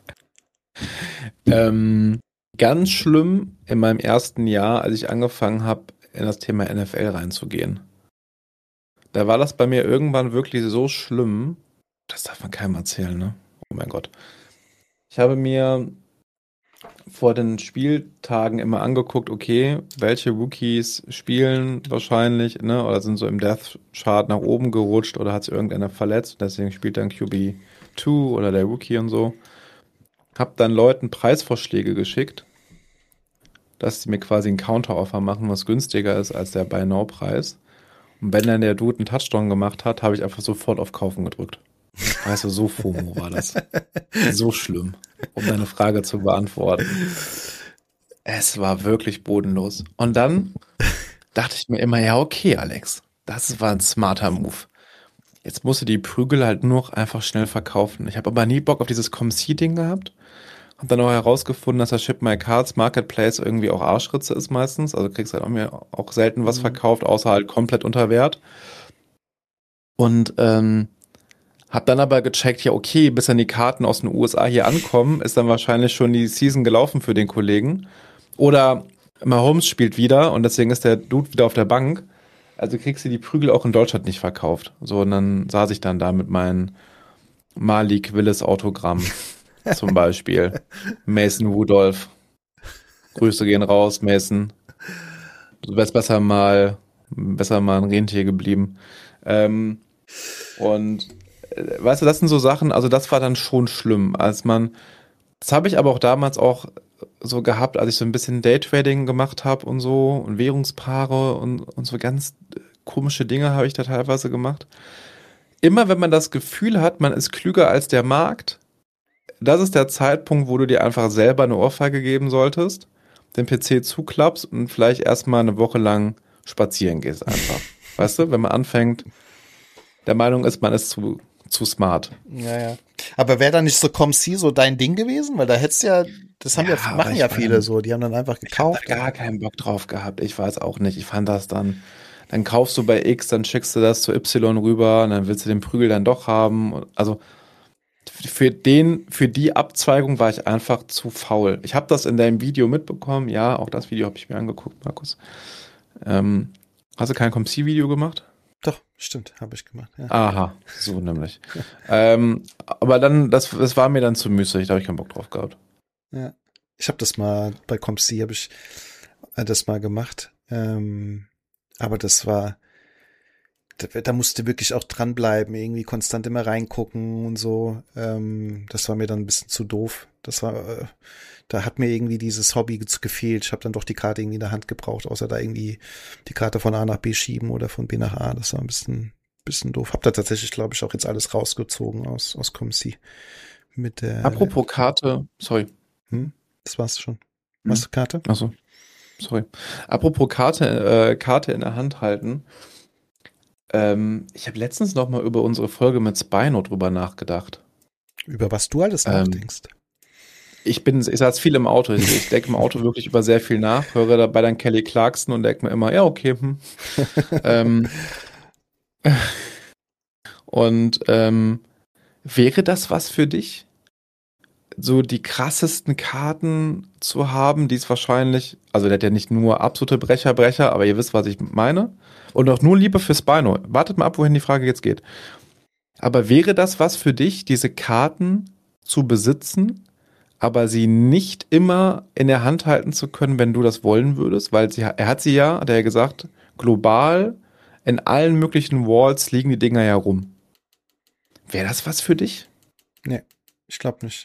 ähm, ganz schlimm in meinem ersten Jahr, als ich angefangen habe, in das Thema N F L reinzugehen. Da war das bei mir irgendwann wirklich so schlimm, das darf man keinem erzählen, ne? Oh mein Gott. Ich habe mir vor den Spieltagen immer angeguckt, okay, welche Rookies spielen wahrscheinlich, ne, oder sind so im Death Chart nach oben gerutscht oder hat sich irgendeiner verletzt, deswegen spielt dann Q B zwei oder der Rookie und so. Hab dann Leuten Preisvorschläge geschickt, dass sie mir quasi ein Counter-Offer machen, was günstiger ist als der Buy-Now-Preis. Und wenn dann der Dude einen Touchdown gemacht hat, habe ich einfach sofort auf Kaufen gedrückt. Weißt du, so FOMO war das. So schlimm, um deine Frage zu beantworten. Es war wirklich bodenlos. Und dann dachte ich mir immer, ja, okay, Alex, das war ein smarter Move. Jetzt musst du die Prügel halt nur noch einfach schnell verkaufen. Ich habe aber nie Bock auf dieses Com-C-Ding gehabt. Hab dann auch herausgefunden, dass das Ship My Cards Marketplace irgendwie auch Arschritze ist meistens. Also kriegst halt auch, mir auch selten was Mhm. verkauft, außer halt komplett unter Wert. Und ähm, hab dann aber gecheckt, ja okay, bis dann die Karten aus den U S A hier ankommen, ist dann wahrscheinlich schon die Season gelaufen für den Kollegen. Oder Mahomes spielt wieder und deswegen ist der Dude wieder auf der Bank. Also kriegst du die Prügel auch in Deutschland nicht verkauft. So, und dann saß ich dann da mit meinem Malik Willis Autogramm zum Beispiel. Mason Rudolph. Grüße gehen raus, Mason. Du wärst besser mal, besser mal ein Rentier geblieben. Ähm, und äh, weißt du, das sind so Sachen, also das war dann schon schlimm, als man, das habe ich aber auch damals auch so gehabt, als ich so ein bisschen Daytrading gemacht habe und so und Währungspaare und, und so ganz komische Dinge habe ich da teilweise gemacht. Immer wenn man das Gefühl hat, man ist klüger als der Markt, das ist der Zeitpunkt, wo du dir einfach selber eine Ohrfeige geben solltest, den P C zuklappst und vielleicht erstmal eine Woche lang spazieren gehst einfach. Weißt du, wenn man anfängt, der Meinung ist, man ist zu, zu smart. Ja, ja. Aber wäre da nicht so ComC so dein Ding gewesen? Weil da hättest ja, das haben ja, Ja, machen aber ja ich war viele dann, so, die haben dann einfach ich habe gekauft. da gar keinen Bock drauf gehabt. Ich weiß auch nicht. Ich fand das dann, dann kaufst du bei X, dann schickst du das zu Y rüber und dann willst du den Prügel dann doch haben. Und- Also für den, für die Abzweigung war ich einfach zu faul. Ich habe das in deinem Video mitbekommen. Ja, auch das Video habe ich mir angeguckt, Markus. Ähm, hast du kein ComC-Video gemacht? Doch, stimmt, habe ich gemacht. Ja. Aha, so nämlich. ähm, aber dann, das, das war mir dann zu müßig, da habe ich keinen Bock drauf gehabt. Ja. Ich habe das mal bei ComC habe ich äh, das mal gemacht. Ähm, aber das war, da, da musste wirklich auch dranbleiben, irgendwie konstant immer reingucken und so. Ähm, das war mir dann ein bisschen zu doof. Das war, äh, da hat mir irgendwie dieses Hobby ge- gefehlt. Ich habe dann doch die Karte irgendwie in der Hand gebraucht, außer da irgendwie die Karte von A nach B schieben oder von B nach A. Das war ein bisschen, bisschen doof. Hab da tatsächlich, glaube ich, auch jetzt alles rausgezogen aus, aus ComC. Mit der, Apropos Karte, sorry. hm? Das war's schon. Hm? Hast du Karte? Achso, sorry. Apropos Karte, äh, Karte in der Hand halten. Ähm, ich habe letztens noch mal über unsere Folge mit Spino drüber nachgedacht. Über was du alles Ähm, nachdenkst. Ich bin, ich saß viel im Auto. Ich, ich denke im Auto wirklich über sehr viel nach, höre dabei dann Kelly Clarkson und denke mir immer, ja, okay, hm. ähm, und ähm, wäre das was für dich? So die krassesten Karten zu haben, die es wahrscheinlich, also der hat ja nicht nur absolute Brecher, Brecher, aber ihr wisst, was ich meine. Und auch nur Liebe für Spino. Wartet mal ab, wohin die Frage jetzt geht. Aber wäre das was für dich, diese Karten zu besitzen, aber sie nicht immer in der Hand halten zu können, wenn du das wollen würdest? Weil sie, er hat sie ja, hat er ja gesagt, global in allen möglichen Walls liegen die Dinger ja rum. Wäre das was für dich? Nee, ich glaube nicht.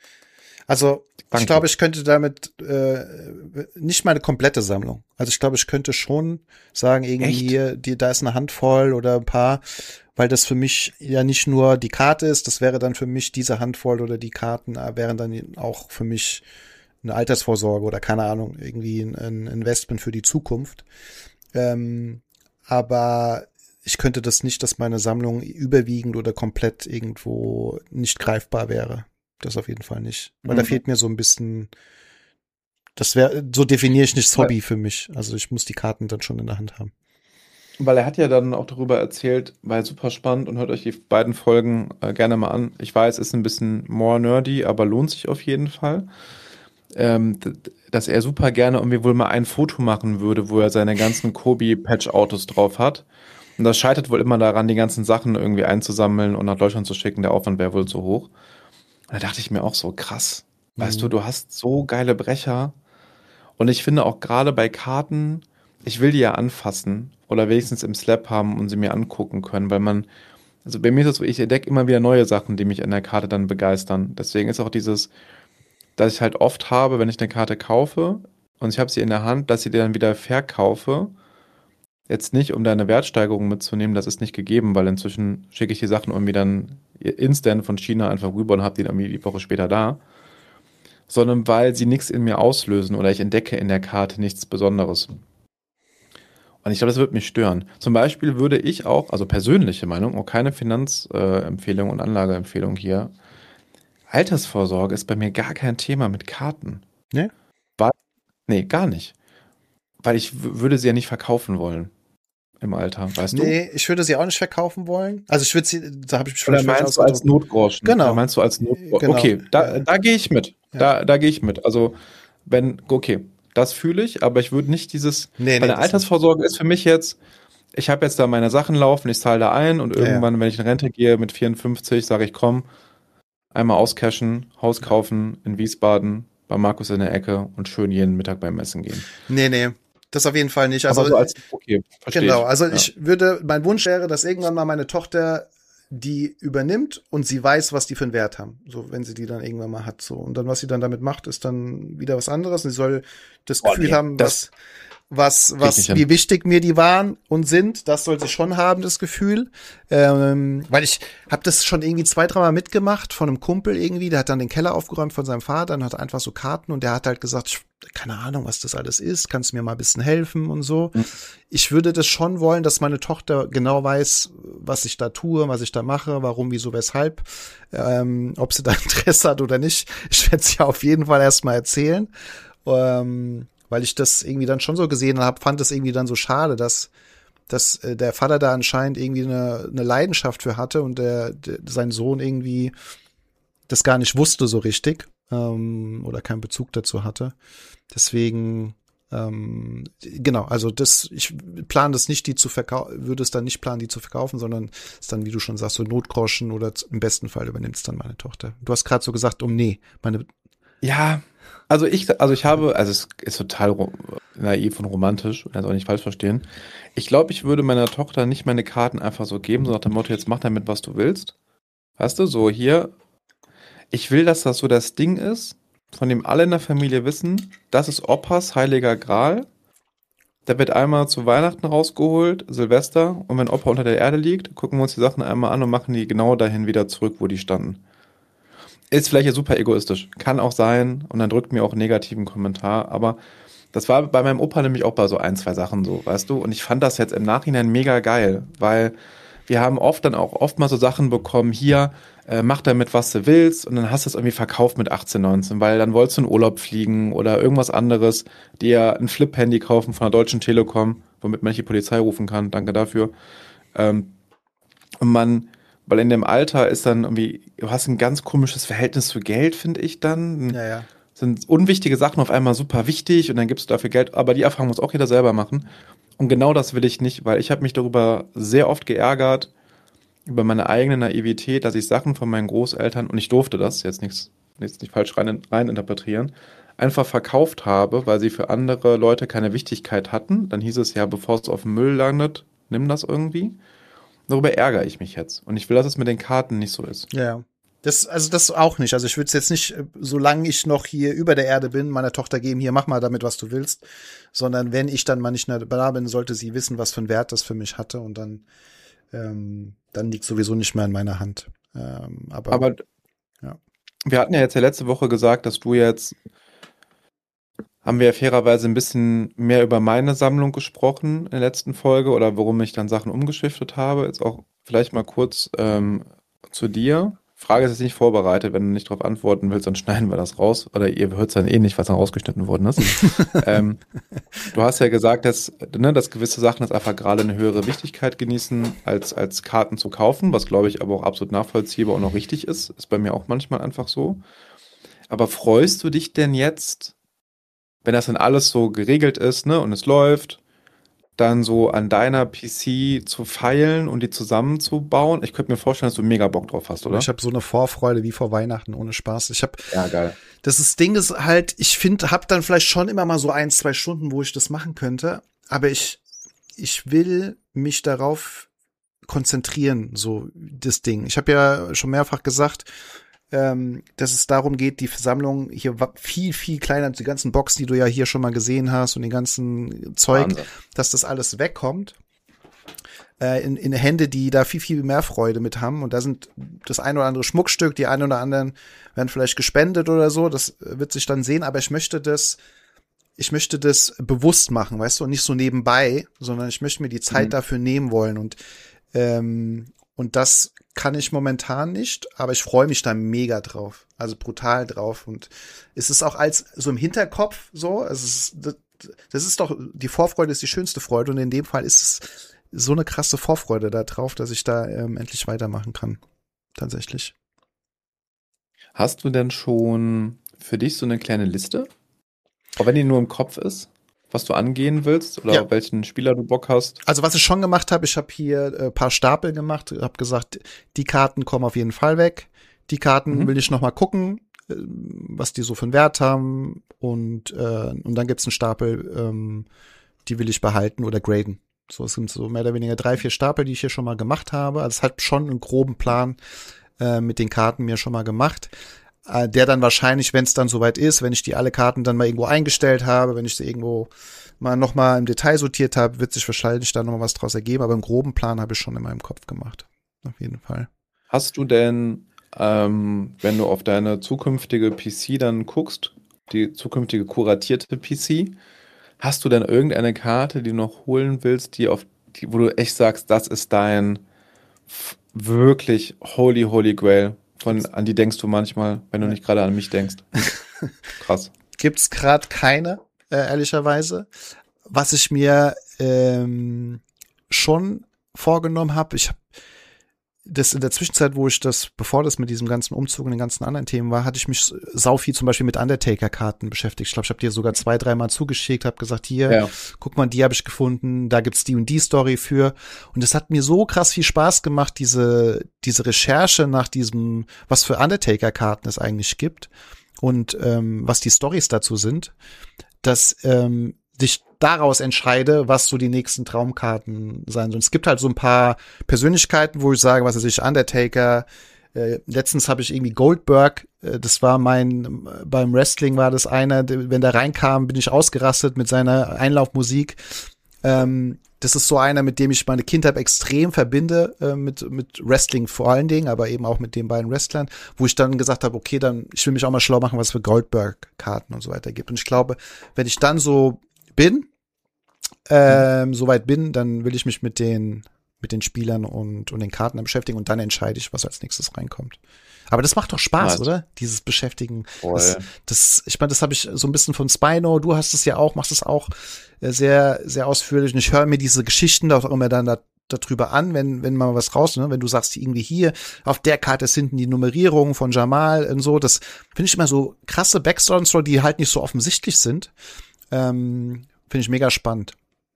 Also, Danke. ich glaube, ich könnte damit äh, nicht meine komplette Sammlung. Also ich glaube, ich könnte schon sagen, irgendwie Echt? hier, die, da ist eine Handvoll oder ein paar, weil das für mich ja nicht nur die Karte ist, das wäre dann für mich diese Handvoll oder die Karten äh, wären dann auch für mich eine Altersvorsorge oder keine Ahnung, irgendwie ein, ein Investment für die Zukunft. Ähm, aber ich könnte das nicht, dass meine Sammlung überwiegend oder komplett irgendwo nicht greifbar wäre. Das auf jeden Fall nicht. Weil Mhm. da fehlt mir so ein bisschen, das wäre, so definiere ich nicht das Weil- Hobby für mich. Also ich muss die Karten dann schon in der Hand haben. Weil er hat ja dann auch darüber erzählt, war super spannend und hört euch die beiden Folgen äh, gerne mal an. Ich weiß, ist ein bisschen more nerdy, aber lohnt sich auf jeden Fall. Ähm, d- dass er super gerne irgendwie wohl mal ein Foto machen würde, wo er seine ganzen Kobe-Patch-Autos drauf hat. Und das scheitert wohl immer daran, die ganzen Sachen irgendwie einzusammeln und nach Deutschland zu schicken. Der Aufwand wäre wohl zu hoch. Und da dachte ich mir auch so, krass. Weißt Mhm. du, du hast so geile Brecher. Und ich finde auch gerade bei Karten, ich will die ja anfassen oder wenigstens im Slab haben und sie mir angucken können, weil man, also bei mir ist es so, ich entdecke immer wieder neue Sachen, die mich an der Karte dann begeistern. Deswegen ist auch dieses, dass ich halt oft habe, wenn ich eine Karte kaufe und ich habe sie in der Hand, dass ich die dann wieder verkaufe. Jetzt nicht, um da eine Wertsteigerung mitzunehmen, das ist nicht gegeben, weil inzwischen schicke ich die Sachen irgendwie dann instant von China einfach rüber und habe die dann irgendwie die Woche später da. Sondern weil sie nichts in mir auslösen oder ich entdecke in der Karte nichts Besonderes. Und ich glaube, das wird mich stören. Zum Beispiel würde ich auch, also persönliche Meinung, auch keine Finanzempfehlung und Anlageempfehlung hier. Altersvorsorge ist bei mir gar kein Thema mit Karten. Ne? Weil, nee, gar nicht. Weil ich w- würde sie ja nicht verkaufen wollen. im Alter, weißt du? Nee, ich würde sie auch nicht verkaufen wollen. Also ich würde sie, da habe ich mich Oder vielleicht falsch meinst du als ausgedrückt. Notgroschen? Genau. Oder meinst du als Notgroschen? Genau. Okay, da, Ja. da gehe ich mit. Ja. Da, da gehe ich mit. Also, wenn, okay, das fühle ich, aber ich würde nicht dieses, Nee, nee, bei der das Altersvorsorge ist für mich jetzt, ich habe jetzt da meine Sachen laufen, ich zahle da ein und Ja, ja. irgendwann, wenn ich in Rente gehe mit vierundfünfzig, sage ich, komm, einmal auscashen, Haus kaufen in Wiesbaden, bei Markus in der Ecke und schön jeden Mittag beim Essen gehen. Nee, nee, das auf jeden Fall nicht. Also, aber so als, okay, verstehe genau, ich. also Ja. ich würde, mein Wunsch wäre, dass irgendwann mal meine Tochter die übernimmt und sie weiß, was die für einen Wert haben. So, wenn sie die dann irgendwann mal hat. So. Und dann, was sie dann damit macht, ist dann wieder was anderes. Und sie soll das Oh, Gefühl nee, haben, das was, was, krieg ich was, nicht hin. wie wichtig mir die waren und sind. Das soll sie schon haben, das Gefühl. Ähm, weil ich habe das schon irgendwie zwei, dreimal mitgemacht von einem Kumpel irgendwie. Der hat dann den Keller aufgeräumt von seinem Vater und hat einfach so Karten und der hat halt gesagt, ich, keine Ahnung, was das alles ist. Kannst du mir mal ein bisschen helfen und so. Mhm. Ich würde das schon wollen, dass meine Tochter genau weiß, was ich da tue, was ich da mache, warum, wieso, weshalb, ähm, ob sie da Interesse hat oder nicht. Ich werde es ja auf jeden Fall erstmal erzählen, ähm, weil ich das irgendwie dann schon so gesehen habe, fand es irgendwie dann so schade, dass, dass äh, der Vater da anscheinend irgendwie eine, eine Leidenschaft für hatte und der, der sein Sohn irgendwie das gar nicht wusste so richtig ähm, oder keinen Bezug dazu hatte. Deswegen Ähm, genau, also das, ich plane das nicht, die zu verkaufen, würde es dann nicht planen, die zu verkaufen, sondern ist dann, wie du schon sagst, so Notgroschen oder im besten Fall übernimmt es dann meine Tochter. Du hast gerade so gesagt, um nee, meine. Ja, also ich, also ich habe, also es ist total ro- naiv und romantisch, also auch nicht falsch verstehen. Ich glaube, ich würde meiner Tochter nicht meine Karten einfach so geben, so nach dem Motto, jetzt mach damit, was du willst. Weißt du, so hier, ich will, dass das so das Ding ist, von dem alle in der Familie wissen, das ist Opas heiliger Gral. Der wird einmal zu Weihnachten rausgeholt, Silvester, und wenn Opa unter der Erde liegt, gucken wir uns die Sachen einmal an und machen die genau dahin wieder zurück, wo die standen. Ist vielleicht ja super egoistisch, kann auch sein, und dann drückt mir auch einen negativen Kommentar, aber das war bei meinem Opa nämlich auch bei so ein, zwei Sachen so, weißt du, und ich fand das jetzt im Nachhinein mega geil, weil wir haben oft dann auch oft mal so Sachen bekommen, hier, äh, mach damit, was du willst, und dann hast du es irgendwie verkauft mit achtzehn, neunzehn, weil dann wolltest du in Urlaub fliegen oder irgendwas anderes, dir ein Flip-Handy kaufen von der Deutschen Telekom, womit man nicht die Polizei rufen kann, danke dafür. Ähm, und man, weil in dem Alter ist dann irgendwie, du hast ein ganz komisches Verhältnis zu Geld, finde ich dann. Ja, ja. Sind unwichtige Sachen auf einmal super wichtig und dann gibst du dafür Geld, aber die Erfahrung muss auch jeder selber machen. Und genau das will ich nicht, weil ich habe mich darüber sehr oft geärgert, über meine eigene Naivität, dass ich Sachen von meinen Großeltern, und ich durfte das, jetzt nichts, jetzt nicht falsch rein, rein interpretieren, einfach verkauft habe, weil sie für andere Leute keine Wichtigkeit hatten. Dann hieß es ja, bevor es auf dem Müll landet, nimm das irgendwie. Darüber ärgere ich mich jetzt. Und ich will, dass es mit den Karten nicht so ist. Ja. Das, also das auch nicht. Also ich würde es jetzt nicht, solange ich noch hier über der Erde bin, meiner Tochter geben, hier, mach mal damit, was du willst. Sondern wenn ich dann mal nicht mehr da bin, sollte sie wissen, was für einen Wert das für mich hatte. Und dann, ähm, dann liegt sowieso nicht mehr in meiner Hand. Ähm, aber, Aber ja. Wir hatten ja jetzt ja letzte Woche gesagt, dass du jetzt, haben wir ja fairerweise ein bisschen mehr über meine Sammlung gesprochen in der letzten Folge oder warum ich dann Sachen umgeschiftet habe. Jetzt auch vielleicht mal kurz ähm, zu dir. Frage ist jetzt nicht vorbereitet, wenn du nicht darauf antworten willst, dann schneiden wir das raus. Oder ihr hört es dann eh nicht, was dann rausgeschnitten worden ist. ähm, du hast ja gesagt, dass, ne, dass gewisse Sachen jetzt einfach gerade eine höhere Wichtigkeit genießen, als, als Karten zu kaufen, was glaube ich aber auch absolut nachvollziehbar und auch richtig ist. Ist bei mir auch manchmal einfach so. Aber freust du dich denn jetzt, wenn das dann alles so geregelt ist, ne, und es läuft, dann so an deiner P C zu feilen und die zusammenzubauen? Ich könnte mir vorstellen, dass du mega Bock drauf hast, oder? Ich habe so eine Vorfreude wie vor Weihnachten, ohne Spaß. Ich habe, ja, geil. Das ist, Ding ist halt, ich finde, hab dann vielleicht schon immer mal so ein, zwei Stunden, wo ich das machen könnte, aber ich, ich will mich darauf konzentrieren, so das Ding. Ich habe ja schon mehrfach gesagt, ähm, dass es darum geht, die Versammlung hier wa- viel, viel kleiner, die ganzen Boxen, die du ja hier schon mal gesehen hast und den ganzen Zeug, Wahnsinn. dass das alles wegkommt äh, in, in Hände, die da viel, viel mehr Freude mit haben. Und da sind das ein oder andere Schmuckstück, die ein oder anderen werden vielleicht gespendet oder so, das wird sich dann sehen, aber ich möchte das ich möchte das bewusst machen, weißt du, und nicht so nebenbei, sondern ich möchte mir die Zeit Mhm. dafür nehmen wollen und ähm, und das kann ich momentan nicht, aber ich freue mich da mega drauf, also brutal drauf und es ist auch als so im Hinterkopf so, es ist, das, das ist doch, die Vorfreude ist die schönste Freude und in dem Fall ist es so eine krasse Vorfreude da drauf, dass ich da ähm, endlich weitermachen kann. Tatsächlich. Hast du denn schon für dich so eine kleine Liste? Auch wenn die nur im Kopf ist, was du angehen willst oder Ja. auf welchen Spieler du Bock hast? Also was ich schon gemacht habe, ich habe hier ein äh, paar Stapel gemacht, habe gesagt, die Karten kommen auf jeden Fall weg. Die Karten Mhm. will ich noch mal gucken, äh, was die so für einen Wert haben. Und, äh, und dann gibt's einen Stapel, ähm, die will ich behalten oder graden. So, es sind so mehr oder weniger drei, vier Stapel, die ich hier schon mal gemacht habe. Also es hat schon einen groben Plan äh, mit den Karten mir schon mal gemacht. Äh, der dann wahrscheinlich, wenn es dann soweit ist, wenn ich die alle Karten dann mal irgendwo eingestellt habe, wenn ich sie irgendwo mal noch mal im Detail sortiert habe, wird sich wahrscheinlich da noch mal was draus ergeben. Aber einen groben Plan habe ich schon in meinem Kopf gemacht. Auf jeden Fall. Hast du denn, ähm, wenn du auf deine zukünftige P C dann guckst, die zukünftige kuratierte P C, hast du denn irgendeine Karte, die du noch holen willst, die auf die, wo du echt sagst, das ist dein f- wirklich holy, holy grail, von, an die denkst du manchmal, wenn du Ja. nicht gerade an mich denkst? Krass. Gibt's gerade keine, äh, ehrlicherweise. Was ich mir ähm, schon vorgenommen habe, ich habe das in der Zwischenzeit, wo ich das, bevor das mit diesem ganzen Umzug und den ganzen anderen Themen war, hatte ich mich sau viel zum Beispiel mit Undertaker-Karten beschäftigt. Ich glaube, ich habe dir sogar zwei, dreimal zugeschickt, habe gesagt, hier, Ja. guck mal, die habe ich gefunden, da gibt's die und die Story für. Und es hat mir so krass viel Spaß gemacht, diese diese Recherche nach diesem, was für Undertaker-Karten es eigentlich gibt und ähm, was die Stories dazu sind, dass ähm, ich daraus entscheide, was so die nächsten Traumkarten sein sollen. Es gibt halt so ein paar Persönlichkeiten, wo ich sage, was weiß ich, Undertaker. Äh, letztens habe ich irgendwie Goldberg, äh, das war mein, beim Wrestling war das einer, der, wenn der reinkam, bin ich ausgerastet mit seiner Einlaufmusik. Ähm, das ist so einer, mit dem ich meine Kindheit extrem verbinde, äh, mit, mit Wrestling vor allen Dingen, aber eben auch mit den beiden Wrestlern, wo ich dann gesagt habe, okay, dann, ich will mich auch mal schlau machen, was es für Goldberg-Karten und so weiter gibt. Und ich glaube, wenn ich dann so bin, ähm, soweit bin, dann will ich mich mit den, mit den Spielern und, und den Karten beschäftigen und dann entscheide ich, was als nächstes reinkommt. Aber das macht doch Spaß, Nice. oder? Dieses Beschäftigen. Voll. Das, das, ich meine, das habe ich so ein bisschen von Spino. Du hast es ja auch, machst es auch äh, sehr, sehr ausführlich. Und ich höre mir diese Geschichten auch immer dann da, darüber an, wenn, wenn mal was raus, ne? Wenn du sagst, irgendwie hier, auf der Karte ist hinten die Nummerierung von Jamal und so. Das finde ich immer so krasse Backstory, die halt nicht so offensichtlich sind. Ähm, finde ich mega spannend.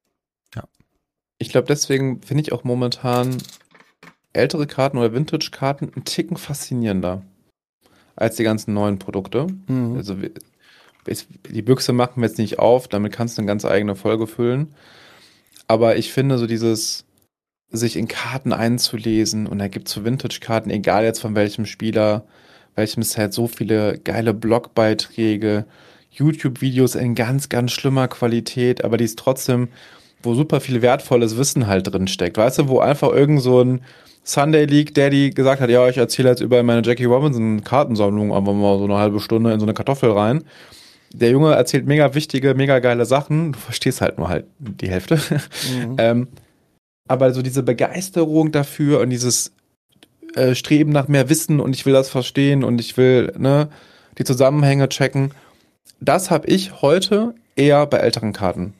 Ich glaube, deswegen finde ich auch momentan ältere Karten oder Vintage-Karten einen Ticken faszinierender als die ganzen neuen Produkte. Mhm. Also wir- ich, die Büchse machen wir jetzt nicht auf, damit kannst du eine ganz eigene Folge füllen. Aber ich finde so dieses, sich in Karten einzulesen und da gibt es so Vintage-Karten, egal jetzt von welchem Spieler, welchem Set, so viele geile Blogbeiträge, YouTube-Videos in ganz, ganz schlimmer Qualität, aber die ist trotzdem, wo super viel wertvolles Wissen halt drin steckt. Weißt du, wo einfach irgend so ein Sunday League Daddy gesagt hat, ja, ich erzähle jetzt über meine Jackie Robinson Kartensammlung einfach mal so eine halbe Stunde in so eine Kartoffel rein. Der Junge erzählt mega wichtige, mega geile Sachen. Du verstehst halt nur halt die Hälfte. Mhm. ähm, aber so diese Begeisterung dafür und dieses äh, Streben nach mehr Wissen und ich will das verstehen und ich will ne, die Zusammenhänge checken, das habe ich heute eher bei älteren Karten.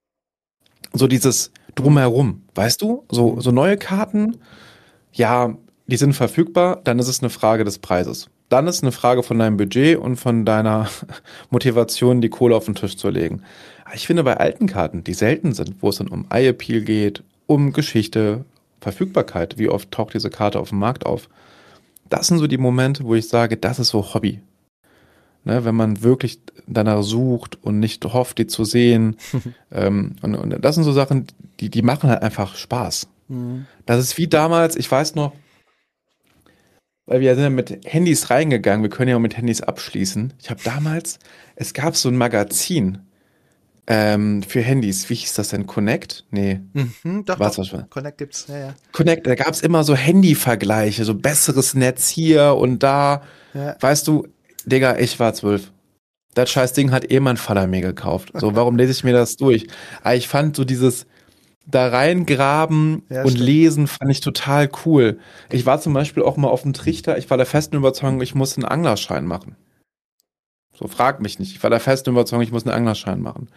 So dieses Drumherum, weißt du? So, so neue Karten, ja, die sind verfügbar, dann ist es eine Frage des Preises. Dann ist es eine Frage von deinem Budget und von deiner Motivation, die Kohle auf den Tisch zu legen. Aber ich finde bei alten Karten, die selten sind, wo es dann um Eye-Appeal geht, um Geschichte, Verfügbarkeit, wie oft taucht diese Karte auf dem Markt auf. Das sind so die Momente, wo ich sage, das ist so Hobby. Ne, wenn man wirklich danach sucht und nicht hofft, die zu sehen. ähm, und, und das sind so Sachen, die, die machen halt einfach Spaß. Mhm. Das ist wie damals, ich weiß noch, weil wir sind ja mit Handys reingegangen, wir können ja auch mit Handys abschließen. Ich habe damals, es gab so ein Magazin ähm, für Handys, wie hieß das denn? Connect? Nee, Mhm, doch, was doch. was war? Connect gibt's, ja, ja. Connect, da gab es immer so Handy-Vergleiche, so besseres Netz hier und da. Ja. Weißt du, Digga, ich war zwölf. Das scheiß Ding hat eh mein Vater mir gekauft. So, warum lese ich mir das durch? Aber ich fand so dieses da reingraben Ja, und stimmt. lesen fand ich total cool. Ich war zum Beispiel auch mal auf dem Trichter, ich war der festen Überzeugung, ich muss einen Anglerschein machen. So, frag mich nicht. Ich war der festen Überzeugung, ich muss einen Anglerschein machen.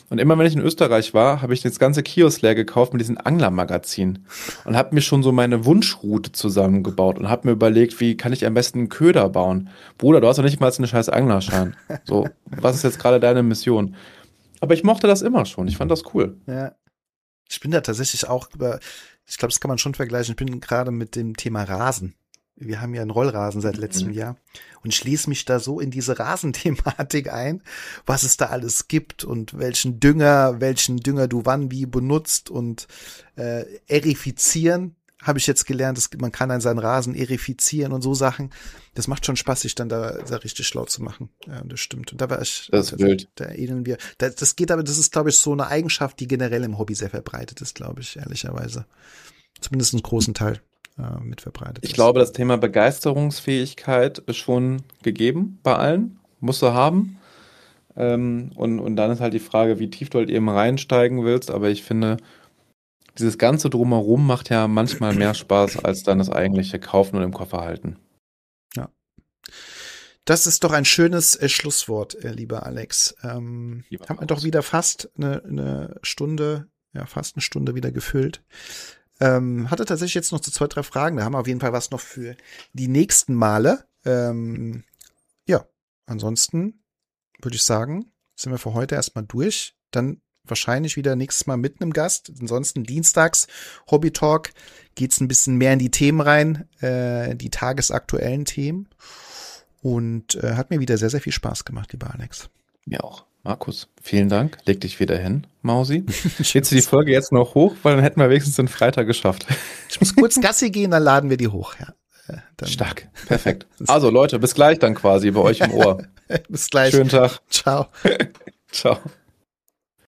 Und immer wenn ich in Österreich war, habe ich das ganze Kiosk leer gekauft mit diesen Anglermagazinen und habe mir schon so meine Wunschroute zusammengebaut und habe mir überlegt, wie kann ich am besten einen Köder bauen. Bruder, du hast doch nicht mal einen scheiß Anglerschein. So, was ist jetzt gerade deine Mission? Aber ich mochte das immer schon. Ich fand das cool. Ja. Ich bin da tatsächlich auch über, ich glaube, das kann man schon vergleichen. Ich bin gerade mit dem Thema Rasen. Wir haben ja einen Rollrasen seit letztem mhm. Jahr und ich schließe mich da so in diese Rasenthematik ein, was es da alles gibt und welchen Dünger, welchen Dünger du wann wie benutzt und äh, erifizieren, habe ich jetzt gelernt, dass man kann dann seinen Rasen erifizieren und so Sachen. Das macht schon Spaß, sich dann da, da richtig schlau zu machen. Ja, das stimmt. Und da war ich, das ist wild. Da ähneln wir. Das, das geht aber, das ist, glaube ich, so eine Eigenschaft, die generell im Hobby sehr verbreitet ist, glaube ich, ehrlicherweise. Zumindest einen großen Teil. Mit verbreitet ich ist. glaube, das Thema Begeisterungsfähigkeit ist schon gegeben bei allen, musst du haben. Ähm, und, und dann ist halt die Frage, wie tief du halt eben reinsteigen willst. Aber ich finde, dieses ganze Drumherum macht ja manchmal mehr Spaß als dann das eigentliche Kaufen und im Koffer halten. Ja. Das ist doch ein schönes äh, Schlusswort, äh, lieber Alex. Ähm, lieber haben wir doch wieder fast eine, eine Stunde, ja, fast eine Stunde wieder gefüllt. Ähm, hatte tatsächlich jetzt noch so zwei, drei Fragen. Da haben wir auf jeden Fall was noch für die nächsten Male. Ähm, ja, ansonsten würde ich sagen, sind wir für heute erstmal durch. Dann wahrscheinlich wieder nächstes Mal mit einem Gast. Ansonsten dienstags Hobby Talk geht's ein bisschen mehr in die Themen rein, äh, die tagesaktuellen Themen. Und äh, hat mir wieder sehr, sehr viel Spaß gemacht, lieber Alex. Mir auch. Markus, vielen Dank. Leg dich wieder hin, Mausi. Lädst du die Folge jetzt noch hoch, weil dann hätten wir wenigstens den Freitag geschafft. Ich muss kurz Gassi gehen, dann laden wir die hoch. Ja, dann stark, perfekt. Also Leute, bis gleich dann quasi bei euch im Ohr. Bis gleich. Schönen Tag. Ciao. Ciao.